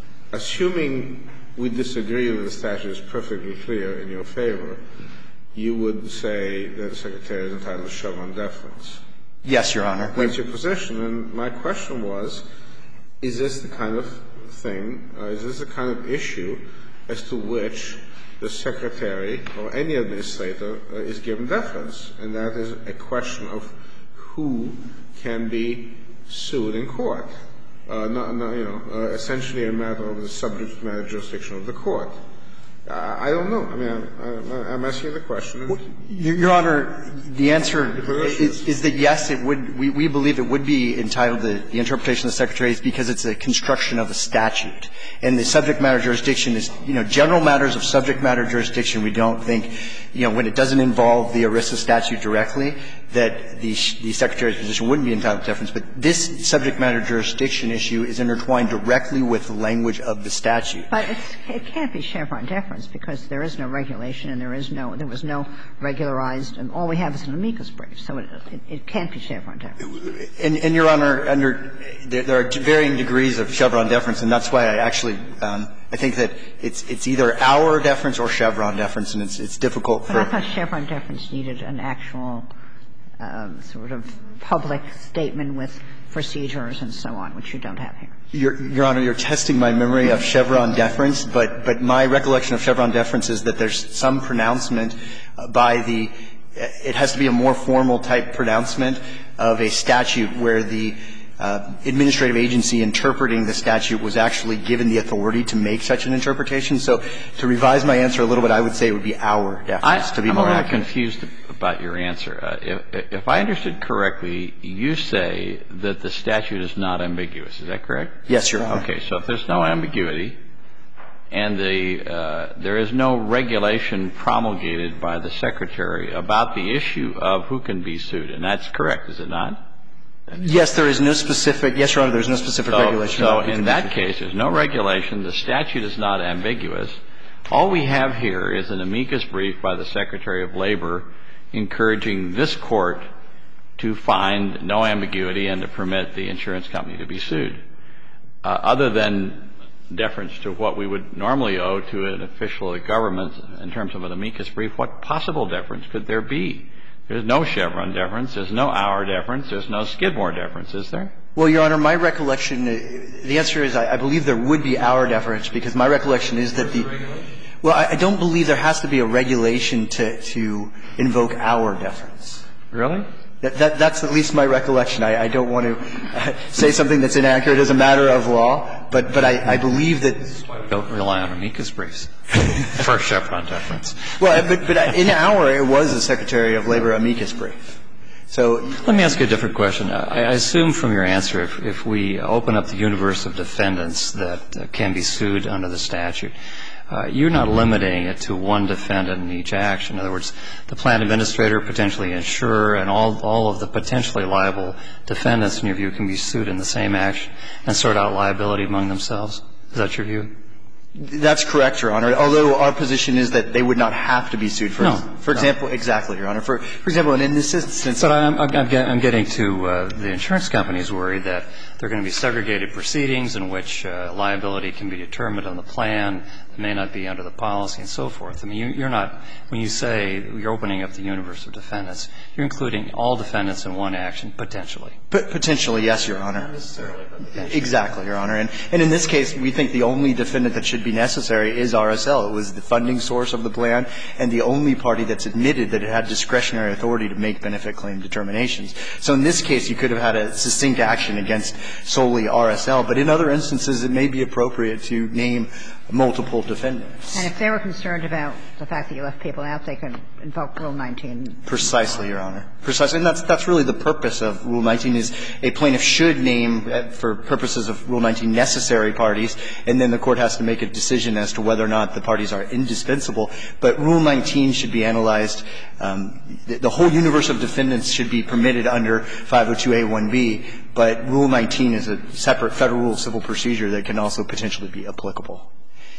assuming we disagree that the statute is perfectly clear in your favor, you would say that the Secretary is entitled to Chevron deference. Yes, Your Honor. That's your position. And my question was, is this the kind of thing, uh, is this the kind of issue as to which the Secretary or any administrator uh, is given deference? And that is a question of who can be sued in court. Uh, not, not, you know, uh, essentially a matter of the subject matter jurisdiction of the court. Uh, I don't know. I mean, I'm, I'm asking the question. Well, Your Honor, the answer is, is that yes, it would. We, we believe it would be entitled to the interpretation of the Secretary because it's a construction of a statute. And the subject matter jurisdiction is, you know, general matters of subject matter jurisdiction. We don't think, you know, when it doesn't involve the ERISA statute directly, that the, the Secretary's position wouldn't be entitled to deference. But this subject matter jurisdiction issue is intertwined directly with the language of the statute. But it's, it can't be Chevron deference because there is no regulation and there is no, there was no regularized, and all we have is an amicus brief. So it, it, it can't be Chevron deference. And, and Your Honor, under, there, there are varying degrees of Chevron deference, and that's why I actually, um, I think that it's, it's either our deference or Chevron deference, and it's, it's difficult for. But I thought Chevron deference needed an actual um, sort of public statement with procedures and so on, which you don't have here. Your, Your Honor, you're testing my memory of Chevron deference, but, but my recollection of Chevron deference is that there's some pronouncement by the – it has to be a more formal type pronouncement of a statute where the uh, administrative agency interpreting the statute was actually given the authority to make such an interpretation. So to revise my answer a little bit, I would say it would be our deference, I, to be I'm more a little accurate. confused about your answer. Uh, if, if I understood correctly, you say that the statute is not ambiguous. Is that correct? Yes, Your Honor. Okay. So if there's no ambiguity and the, uh, there is no regulation promulgated by the Secretary about the issue of who can be sued, and that's correct, is it not? Yes, there is no specific – yes, Your Honor, there's no specific so, regulation. So in that case, there's no regulation. The statute is not ambiguous. All we have here is an amicus brief by the Secretary of Labor encouraging this Court to find no ambiguity and to permit the insurance company to be sued. Uh, other than deference to what we would normally owe to an official of the government in terms of an amicus brief, what possible deference could there be? There's no Chevron deference. There's no Auer deference. There's no Skidmore deference, is there? Well, Your Honor, my recollection, the answer is I, I believe there would be Auer deference because my recollection is that the – well, I, I don't believe there has to be a regulation to, to invoke Auer deference. Really? That, that, that's at least my recollection. I, I don't want to say something that's inaccurate as a matter of law, but, but I, I believe that – Don't rely on amicus briefs for Chevron deference. Well, but, but in Auer, it was the Secretary of Labor amicus brief. So let me ask you a different question. I, I assume from your answer, if, if we open up the universe of defendants that uh, can be sued under the statute, uh, you're not limiting it to one defendant in each action. In other words, the plan administrator, potentially insurer, and all, all of the potentially liable defendants, in your view, can be sued in the same action and sort out liability among themselves. Is that your view? That's correct, Your Honor, although our position is that they would not have to be sued. For, no. For example, no. Exactly, Your Honor. For, for example, in this instance. But I'm, I'm, I'm getting to uh, the insurance companies worry that there are going to be segregated proceedings in which uh, liability can be determined on the plan, it may not be under the policy, and so forth. I mean, you, you're not, when you say you're opening up the universe of defendants, you're including all defendants in one action, potentially. But potentially, yes, Your Honor. Not necessarily, but potentially. Exactly, Your Honor. And, and in this case, we think the only defendant that should be necessary is R S L. It was the funding source of the plan and the only party that's admitted that it had discretionary authority to make benefit claim determinations. So in this case, you could have had a succinct action against solely R S L, but in other instances, it may be appropriate to name multiple defendants. And if they were concerned about the fact that you left people out, they could invoke Rule nineteen. Precisely, Your Honor. Precisely. And that's, that's really the purpose of Rule nineteen is a plaintiff should name, for purposes of Rule nineteen, necessary parties, and then the court has to make a decision as to whether or not the parties are indispensable. But Rule nineteen should be analyzed. Um, the, the whole universe of defendants should be permitted under five oh two A one B, but Rule nineteen is a separate Federal Rule of Civil Procedure that can also potentially be applicable.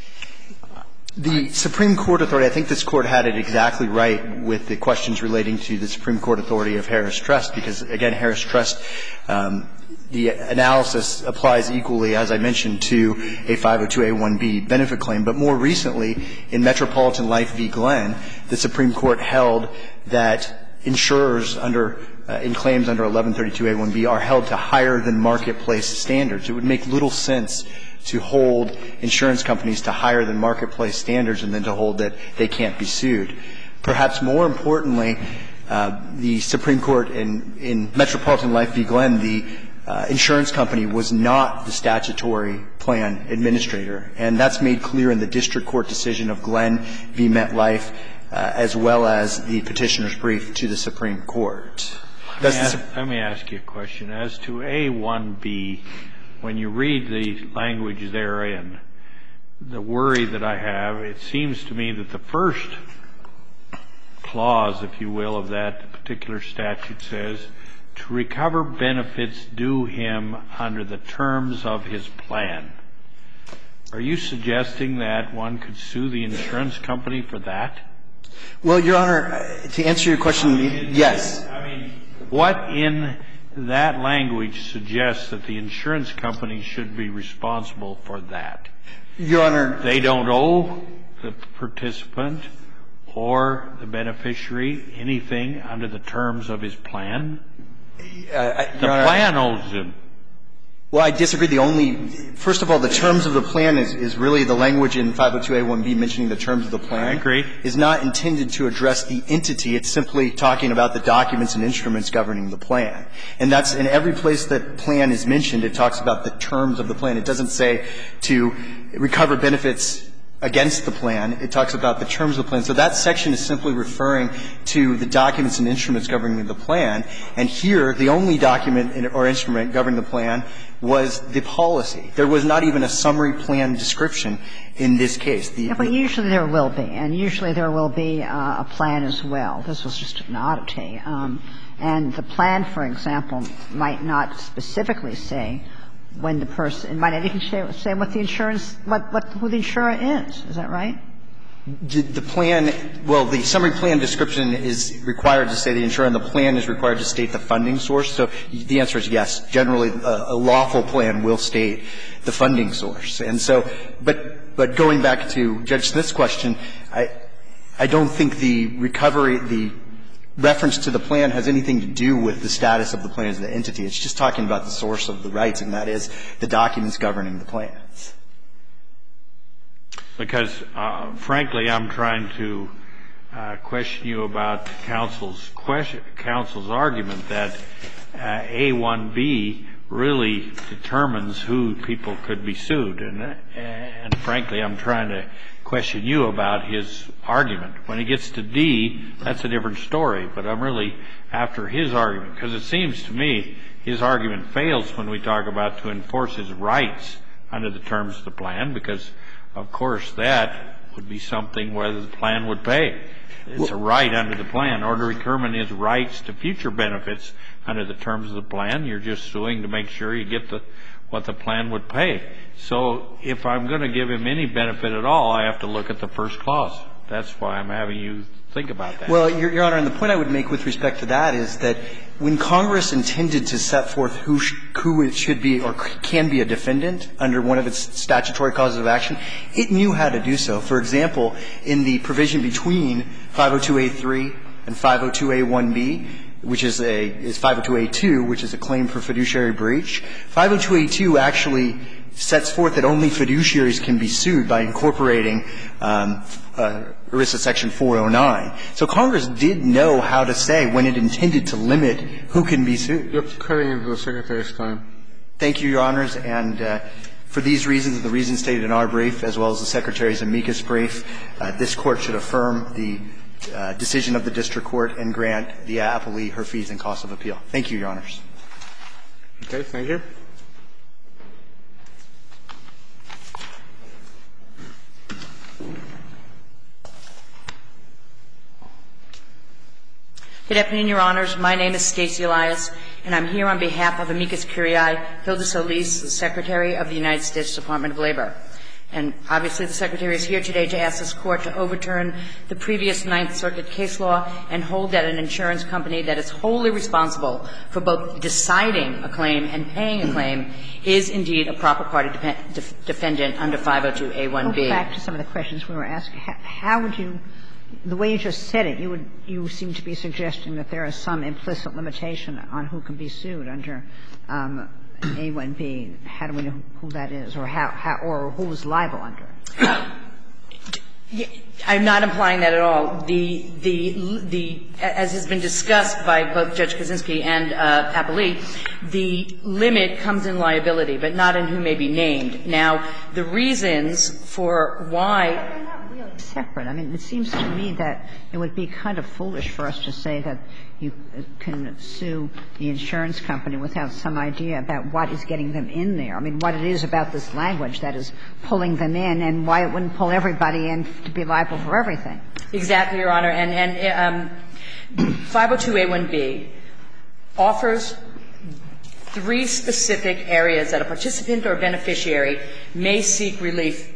The Supreme Court authority, I think this Court had it exactly right with the questions relating to the Supreme Court authority of Harris Trust, because, again, Harris Trust, um, the analysis applies equally, as I mentioned, to a five oh two A one B benefit claim. But more recently, in Metropolitan Life v. Glenn, the Supreme Court held that insurers under uh, in claims under eleven thirty-two A one B are held to higher than marketplace standards. It would make little sense to hold insurance companies to higher than marketplace standards and then to hold that they can't be sued. Perhaps more importantly, uh, the Supreme Court in, in Metropolitan Life v. Glenn, the uh, insurance company was not the statutory plan administrator. And that's made clear in the district court decision of Glenn v. MetLife, uh, as well as the petitioner's brief to the Supreme Court. Let me, ask, let me ask you a question. As to A one B, when you read the language therein, the worry that I have, it seems to me that the first clause, if you will, of that particular statute says, to recover benefits due him under the terms of his plan. Are you suggesting that one could sue the insurance company for that? Well, Your Honor, to answer your question, I mean, yes. I mean, what in that language suggests that the insurance company should be responsible for that? Your Honor, they don't owe the participant or the beneficiary anything under the terms of his plan? Uh, I, the Honor, plan owes him. Well, I disagree. The only – first of all, the terms of the plan is, is really the language in five oh two A one B mentioning the terms of the plan. I agree. Is not intended to address the entity. It's simply talking about the documents and instruments governing the plan. And that's – in every place that plan is mentioned, it talks about the terms of the plan. It doesn't say to recover benefits against the plan. It talks about the terms of the plan. So that section is simply referring to the documents and instruments governing the plan. And here, the only document or instrument governing the plan was the policy. There was not even a summary plan description in this case. The, yeah, but usually there will be, and usually there will be uh, a plan as well. This was just an oddity. Um, and the plan, for example, might not specifically say when the person – it might not even say what the insurance – what, what who the insurer is. Is that right? The plan – well, the summary plan description is required to say the insurer, and the plan is required to state the funding source. So the answer is yes. Generally, a, a lawful plan will state the funding source. And so – but but going back to Judge Smith's question, I I don't think the recovery – the reference to the plan has anything to do with the status of the plan as the entity. It's just talking about the source of the rights, and that is the documents governing the plans. Because, uh, frankly, I'm trying to uh, question you about counsel's question, counsel's argument that uh, A one B really determines who people could be sued. And, and frankly, I'm trying to question you about his argument. When he gets to D, that's a different story. But I'm really after his argument, because it seems to me his argument fails when we talk about to enforce his rights under the terms of the plan, because of course, that would be something whether the plan would pay. It's a right under the plan. In order to determine his rights to future benefits under the terms of the plan, you're just suing to make sure you get the what the plan would pay. So if I'm going to give him any benefit at all, I have to look at the first clause. That's why I'm having you think about that. Well, Your, Your Honor, and the point I would make with respect to that is that when Congress intended to set forth who, sh- who it should be or can be a defendant under one of its statutory causes of action, it knew how to do so. For example, in the provision between five oh two A three and five oh two A one B, which is a is five oh two A two, which is a claim for fiduciary breach, five oh two A two actually sets forth that only fiduciaries can be sued by incorporating um, uh, ERISA Section four oh nine. So Congress did know how to say when it intended to limit who can be sued. You're cutting into the Secretary's time. Thank you, Your Honors. And uh, for these reasons and the reasons stated in our brief, as well as the Secretary's amicus brief, uh, this Court should affirm the uh, decision of the district court and grant the appellee her fees and costs of appeal. Thank you, Your Honors. Okay. Thank you. Good afternoon, Your Honors. My name is Stacey Elias, and I'm here on behalf of amicus curiae Hilda Solis, the Secretary of the United States Department of Labor. And obviously the Secretary is here today to ask this Court to overturn the previous Ninth Circuit case law and hold that an insurance company that is wholly responsible for both deciding a claim and paying a claim is indeed a proper party dep- def- defendant under five oh two A one B. Go back to some of the questions we were asking. How, how would you – the way you just said it, you would you seem to be suggesting that there is some implicit limitation on who can be sued under um, A one B. How do we know who that is, or how, how or who is liable under it? I'm not implying that at all. The the the as has been discussed by both Judge Kaczynski and uh, Appellee, the limit comes in liability, but not in who may be named. Now, the reasons for why separate. I mean, it seems to me that it would be kind of foolish for us to say that you can sue the insurance company without some idea about what is getting them in there. I mean, what it is about this language that is pulling them in and why it wouldn't pull everybody in to be liable for everything. Exactly, Your Honor. And, and um, five oh two A one B offers three specific areas that a participant or beneficiary may seek relief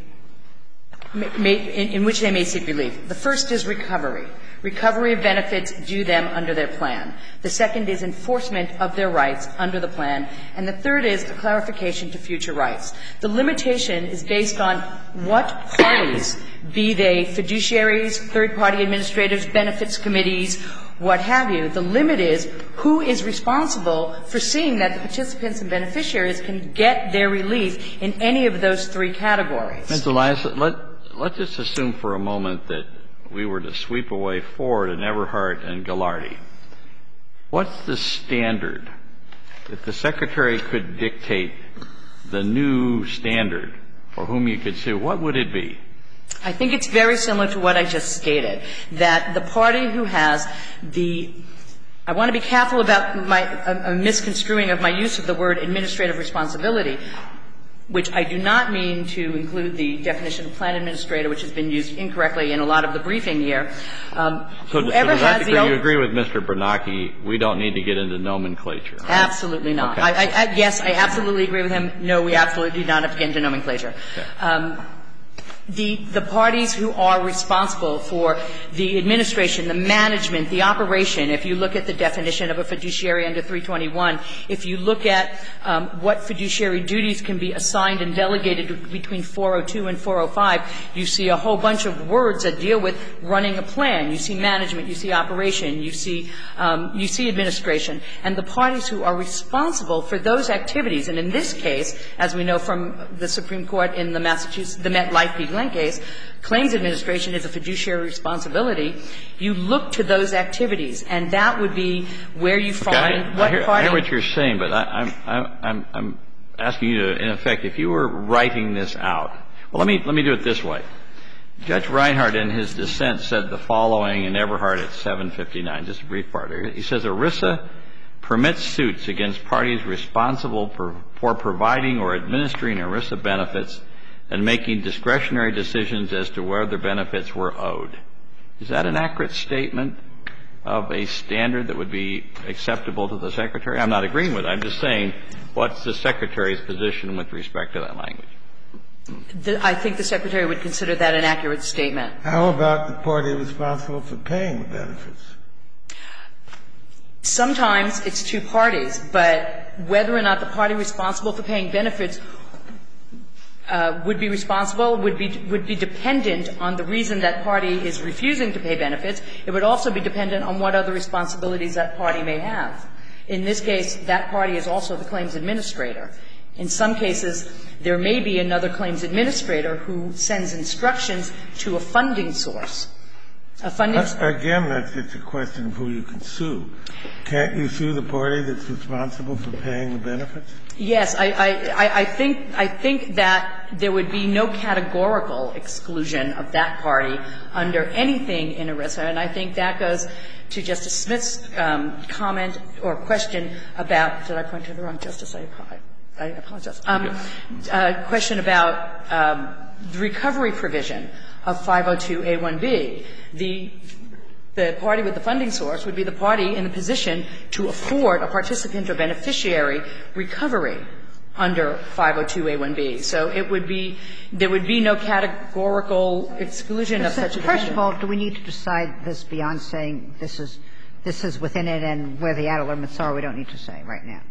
May, in, in which they may seek relief. The first is recovery. Recovery of benefits due them under their plan. The second is enforcement of their rights under the plan. And the third is a clarification to future rights. The limitation is based on what parties, be they fiduciaries, third-party administrators, benefits committees, what have you. The limit is who is responsible for seeing that the participants and beneficiaries can get their relief in any of those three categories. Miz Elias, let Let's just assume for a moment that we were to sweep away Ford and Everhart and Ghilardi. What's the standard? If the Secretary could dictate the new standard for whom you could sue, what would it be? I think it's very similar to what I just stated, that the party who has the – I want to be careful about my a, a misconstruing of my use of the word administrative responsibility, which I do not mean to include the definition of plan administrator, which has been used incorrectly in a lot of the briefing here. Um, so, whoever so does that has degree the you agree with Mister Bernanke, we don't need to get into nomenclature, right? Absolutely not. Okay. I, I, I, yes, I absolutely agree with him. No, we absolutely do not have to get into nomenclature. Okay. Um, The, the parties who are responsible for the administration, the management, the operation, if you look at the definition of a fiduciary under three twenty-one, if you look at um, what fiduciary duties can be assigned and delegated between four oh two and four oh five, you see a whole bunch of words that deal with running a plan. You see management, you see operation, you see, um, you see administration. And the parties who are responsible for those activities, and in this case, as we know from the Supreme Court in the Massachusetts, the MetLife v. Glenn case, claims administration is a fiduciary responsibility. You look to those activities, and that would be where you find okay, I, what I hear, party. I hear what you're saying, but I, I'm, I'm, I'm asking you to, in effect, if you were writing this out. Well, let me let me do it this way. Judge Reinhart, in his dissent, said the following in Everhart at seven fifty-nine. Just a brief part. He says ERISA permits suits against parties responsible for, for providing or administering ERISA benefits and making discretionary decisions as to whether benefits were owed. Is that an accurate statement of a standard that would be acceptable to the Secretary? I'm not agreeing with it. I'm just saying, what's the Secretary's position with respect to that language? The, I think the Secretary would consider that an accurate statement. How about the party responsible for paying the benefits? Sometimes it's two parties, but whether or not the party responsible for paying benefits uh, would be responsible would be would be dependent on the reason that party is refusing to pay benefits. It would also be dependent on what other responsibilities that party may have. In this case, that party is also the claims administrator. In some cases, there may be another claims administrator who sends instructions to a funding source. A funding source. Again, that's it's a question of who you can sue. Can't you sue the party that's responsible for paying the benefits? Yes, I, I, I think I think that there would be no categorical exclusion of that party under anything in ERISA, and I think that goes to Justice Smith's um, comment or question about. Did I point to the wrong justice? I, I apologize. Um, uh, question about um, the recovery provision of five oh two A one B. The The party with the funding source would be the party in the position to afford a participant or beneficiary recovery under five oh two A one B. So it would be – there would be no categorical exclusion of such a defendant. First of all, do we need to decide this beyond saying this is – this is within it and where the outer limits are, we don't need to say right now?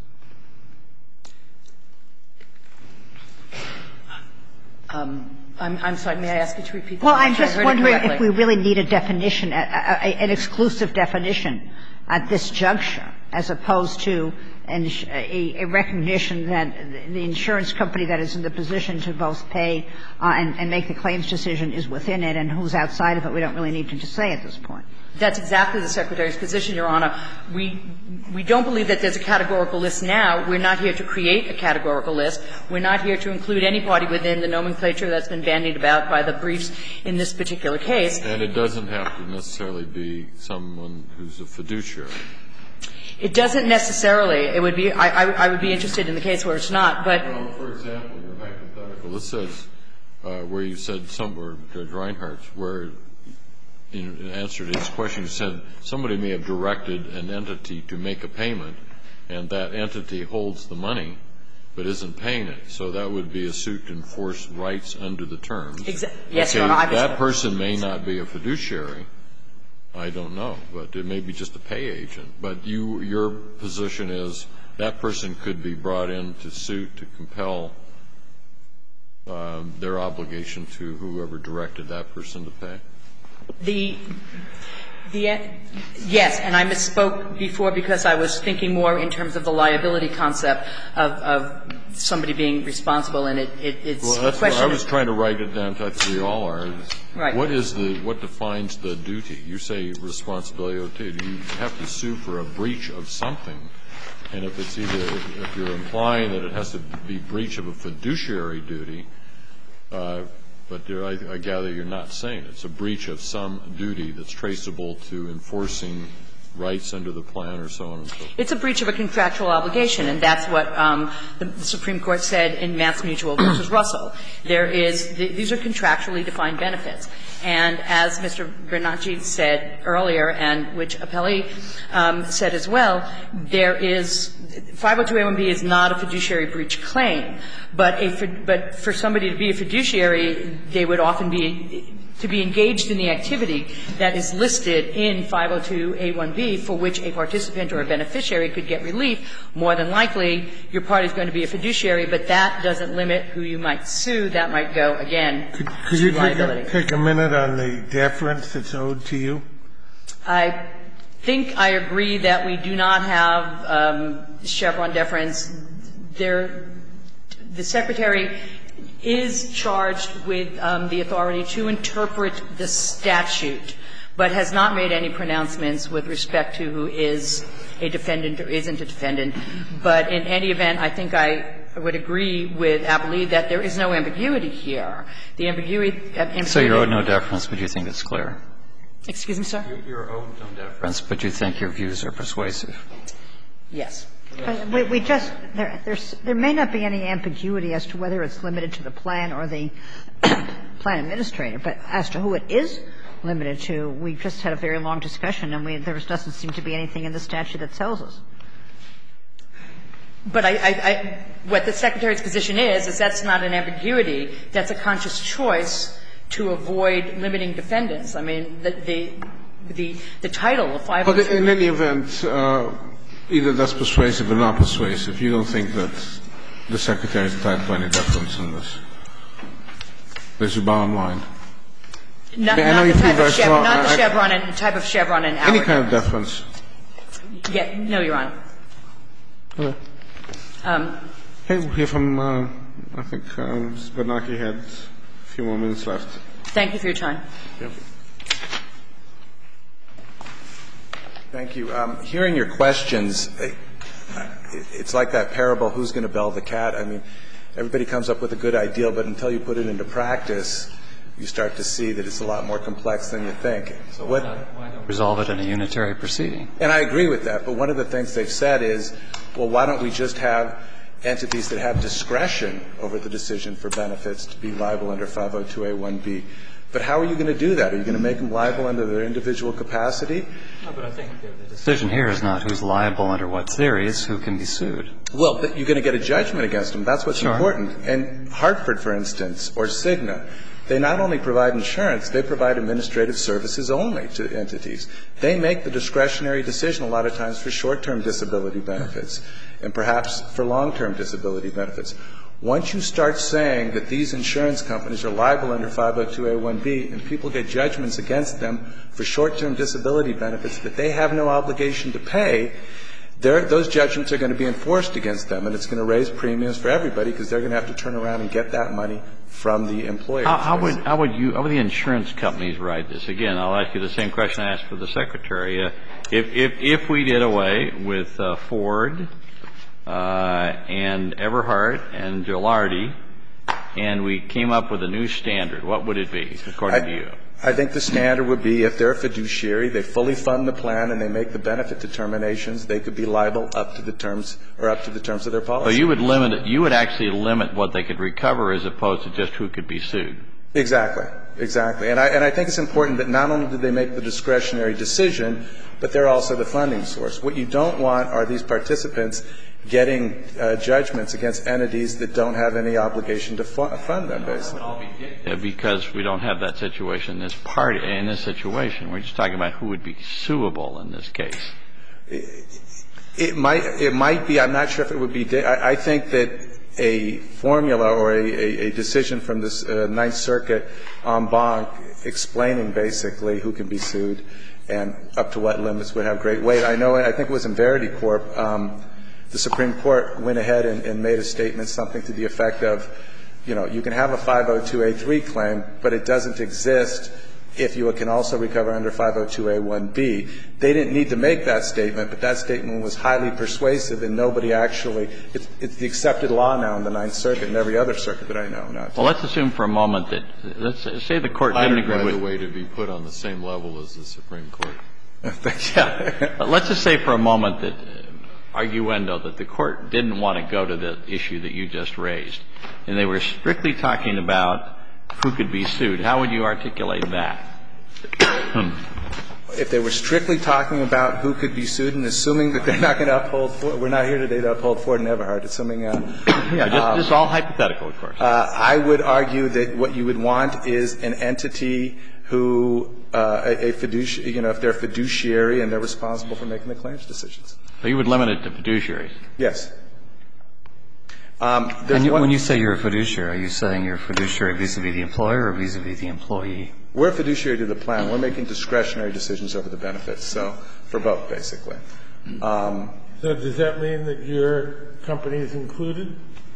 Um, I'm, I'm sorry. May I ask you to repeat that? Well, I'm just wondering if we really need a definition, a, a, an exclusive definition at this juncture, as opposed to an, a, a recognition that the insurance company that is in the position to both pay uh, and, and make the claims decision is within it, and who's outside of it we don't really need to just say at this point. That's exactly the Secretary's position, Your Honor. We we don't believe that there's a categorical list now. We're not here to create a categorical list. We're not here to include any party within the nomenclature that's been bandied about by the briefs in this particular case. And it doesn't have to necessarily be someone who's a fiduciary. It doesn't necessarily. It would be – I I would be interested in the case where it's not, but – Well, for example, your hypothetical, this says uh, where you said somewhere, Judge Reinhardt, where in answer to his question, you said somebody may have directed an entity to make a payment, and that entity holds the money but isn't paying it. So that would be a suit to enforce rights under the terms. Exactly. Yes, okay, Your Honor. That person may not be a fiduciary. I don't know, but it may be just a pay agent. But you, your position is that person could be brought in to suit to compel um, their obligation to whoever directed that person to pay? The, the, yes, and I misspoke before because I was thinking more in terms of the liability concept of, of somebody being responsible, and it, it, it's well, that's a question. What I was trying to write it down to, I think we all are. Right. What is the, what defines the duty? You say responsibility. You have to sue for a breach of something. And if it's either, if, if you're implying that it has to be breach of a fiduciary duty, uh, but there, I, I gather you're not saying it's a breach of some duty that's traceable to enforcing rights under the plan or so on and so forth. It's a breach of a contractual obligation, and that's what um, the, the Supreme Court said in Mass Mutual versus Russell. There is – these are contractually defined benefits. And as Mister Bernacchi said earlier, and which Appelli um, said as well, there is – five oh two A one B is not a fiduciary breach claim, but a but for somebody to be a fiduciary, they would often be to be engaged in the activity that is listed in five oh two A one B for which a participant or a beneficiary could get relief. More than likely, your party is going to be a fiduciary, but that doesn't limit who you might sue. That might go, again, could, to could you liability. Take a, take a minute on the deference that's owed to you? I think I agree that we do not have um, Chevron deference. There, the Secretary is charged with um, the authority to interpret the statute, but has not made any pronouncements with respect to who is a defendant or isn't a defendant. But in any event, I think I would agree with Appelli that there is no ambiguity here. The ambiguity, uh, ambiguity So you're owed no deference, but you think it's clear? Excuse me, sir? You're owed no deference, but you think your views are persuasive. Yes. We, we just there, there's, there may not be any ambiguity as to whether it's limited to the plan or the plan administrator, but as to who it is limited to, we just had a very long discussion, and we, there doesn't seem to be anything in the statute that tells us. But I, I, I, what the Secretary's position is, is that's not an ambiguity. That's a conscious choice to avoid limiting defendants. I mean, the the the, the title of five oh two. But in any event, uh, either that's persuasive or not persuasive. You don't think that the Secretary is entitled to any deference in this? There's your bottom line. Not, I mean, not, I know the, type of strong, not the I, Chevron and type of Chevron and any kind of deference. Yeah, no, Your Honor. Okay. Um, hey, we'll hear from, uh, I think, uh, Miz Bernanke had a few more minutes left. Thank you for your time. Yep. Thank you. Um, hearing your questions, it's like that parable, who's going to bell the cat? I mean, everybody comes up with a good idea, but until you put it into practice, you start to see that it's a lot more complex than you think. So what, why don't resolve it in a unitary proceeding? And I agree with that. But one of the things they've said is, well, why don't we just have entities that have discretion over the decision for benefits to be liable under five oh two A one B? But how are you going to do that? Are you going to make them liable under their individual capacity? No, but I think the decision here is not who's liable under what theory, it's who can be sued. Well, but you're going to get a judgment against them. That's what's sure. important. And Hartford, for instance, or Cigna, they not only provide insurance, they provide administrative services only to entities. They make the discretionary decision a lot of times for short-term disability benefits and perhaps for long-term disability benefits. Once you start saying that these insurance companies are liable under five oh two A one B and people get judgments against them for short-term disability benefits that they have no obligation to pay, those judgments are going to be enforced against them, and it's going to raise premiums for everybody because they're going to have to turn around and get that money from the employer. How, how would how would you how would the insurance companies write this? Again, I'll ask you the same question I asked for the Secretary. Uh, if if if we did away with uh, Ford uh, and Everhart and Gilardi, and we came up with a new standard, what would it be, according I, to you? I think the standard would be if they're a fiduciary, they fully fund the plan, and they make the benefit determinations, they could be liable up to the terms or up to the terms of their policy. So you would limit it. You would actually limit what they could recover as opposed to just who could be sued. Exactly. Exactly. And I, and I think it's important that not only do they make the discretionary decision, but they're also the funding source. What you don't want are these participants getting uh, judgments against entities that don't have any obligation to fu- fund them, basically. Yeah, because we don't have that situation in this party, in this situation. We're just talking about who would be suable in this case. It, it might it might be. I'm not sure if it would be. I, I think that a formula or a, a, a decision from this uh, Ninth Circuit en banc explaining basically who can be sued and up to what limits would have great weight. I know. I think it was in Verity Corp. Um, The Supreme Court went ahead and, and made a statement, something to the effect of, you know, you can have a five oh two A three claim, but it doesn't exist if you can also recover under five oh two A one B. They didn't need to make that statement, but that statement was highly persuasive, and nobody actually – it's, it's the accepted law now in the Ninth Circuit and every other circuit that I know. Not well, let's assume for a moment that – let's say the Court didn't agree with – By the way, to be put on the same level as the Supreme Court. Yeah. Let's just say for a moment that – arguendo that the Court didn't want to go to the issue that you just raised, and they were strictly talking about who could be sued. How would you articulate that? If they were strictly talking about who could be sued and assuming that they're not going to uphold Ford – we're not here today to uphold Ford and Everhart. Assuming uh, – Yeah, just, um, just all hypothetical, of course. Uh, I would argue that what you would want is an entity who uh, – a, a fiduciary – you know, if they're a fiduciary and they're responsible for making the claims decisions. So you would limit it to fiduciaries? Yes. Um, and you, when you say you're a fiduciary, are you saying you're a fiduciary vis-a-vis the employer or vis-a-vis the employee? We're a fiduciary to the plan. We're making discretionary decisions over the benefits, so for both, basically. Um, so does that mean that your company is included?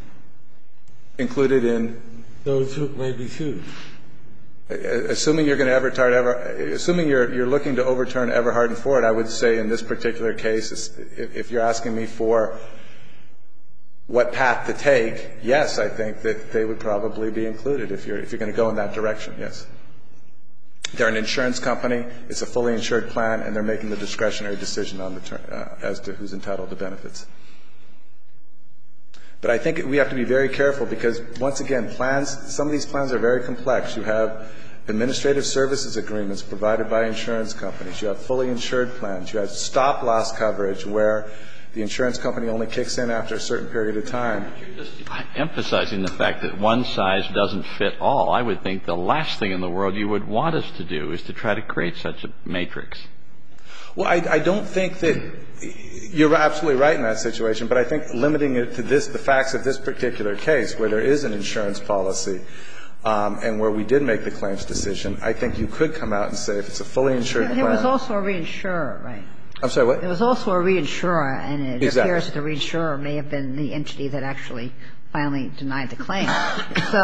Included in? Those who may be sued. Assuming you're going to overturn ever, assuming you're you're looking to overturn Everhart and Ford, I would say in this particular case, if you're asking me for what path to take, yes, I think that they would probably be included if you're if you're going to go in that direction. Yes, they're an insurance company. It's a fully insured plan, and they're making the discretionary decision on the ter- uh, as to who's entitled to benefits. But I think we have to be very careful because, once again, plans, some of these plans are very complex. You have administrative services agreements provided by insurance companies. You have fully insured plans. You have stop-loss coverage where the insurance company only kicks in after a certain period of time. But you're just emphasizing the fact that one size doesn't fit all. I would think the last thing in the world you would want us to do is to try to create such a matrix. Well, I, I don't think that you're absolutely right in that situation, but I think limiting it to this, the facts of this particular case, where there is an insurance policy um, and where we did make the claims decision, I think you could come out and say if it's a fully insured plan. There was also a reinsurer, right? I'm sorry, what? There was also a reinsurer, and it exactly. appears that the reinsurer may have been the entity that actually finally denied the claim. So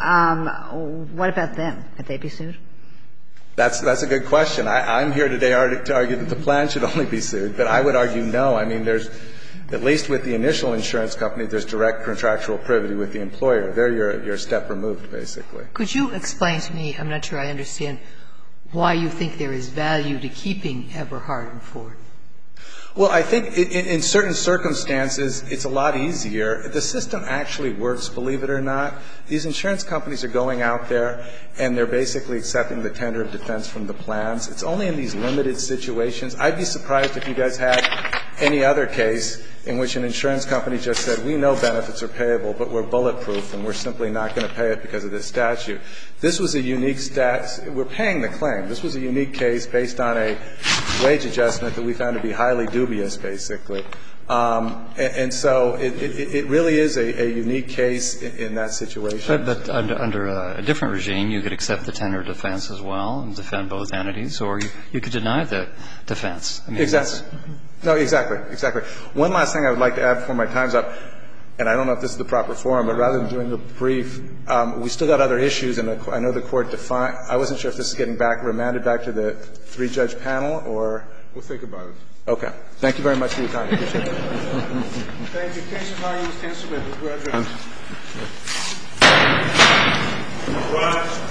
um, what about them? Could they be sued? That's that's a good question. I, I'm here today to argue that the plan should only be sued, but I would argue no. I mean, there's, at least with the initial insurance company, there's direct contractual privity with the employer. There you're, you're a step removed, basically. Could you explain to me, I'm not sure I understand, why you think there is value to keeping Eberhard and Ford? Well, I think in, in certain circumstances, it's a lot easier. The system actually works, believe it or not. These insurance companies are going out there, and they're basically accepting the tender of defense from the plans. It's only in these limited situations. I'd be surprised if you guys had any other case in which an insurance company just said, we know benefits are payable, but we're bulletproof, and we're simply not going to pay it because of this statute. This was a unique stat. We're paying the claim. This was a unique case based on a wage adjustment that we found to be highly dubious, basically. Um, and, and so it, it, it really is a, a unique case in, in that situation. But, but under, under a different regime, you could accept the tender of defense as well and defend both entities, or you, you could deny the defense. I mean, exactly. No, exactly, exactly. One last thing I would like to add before my time's up, and I don't know if this is the proper forum, but rather than doing a brief, um, we still got other issues, and the, I know the Court defined – I wasn't sure if this is getting back, remanded back to the three-judge panel, or – We'll think about it. Okay. Thank you very much for your time. I appreciate it. Thank you. Case is now used. Cancel it. We're adjourned.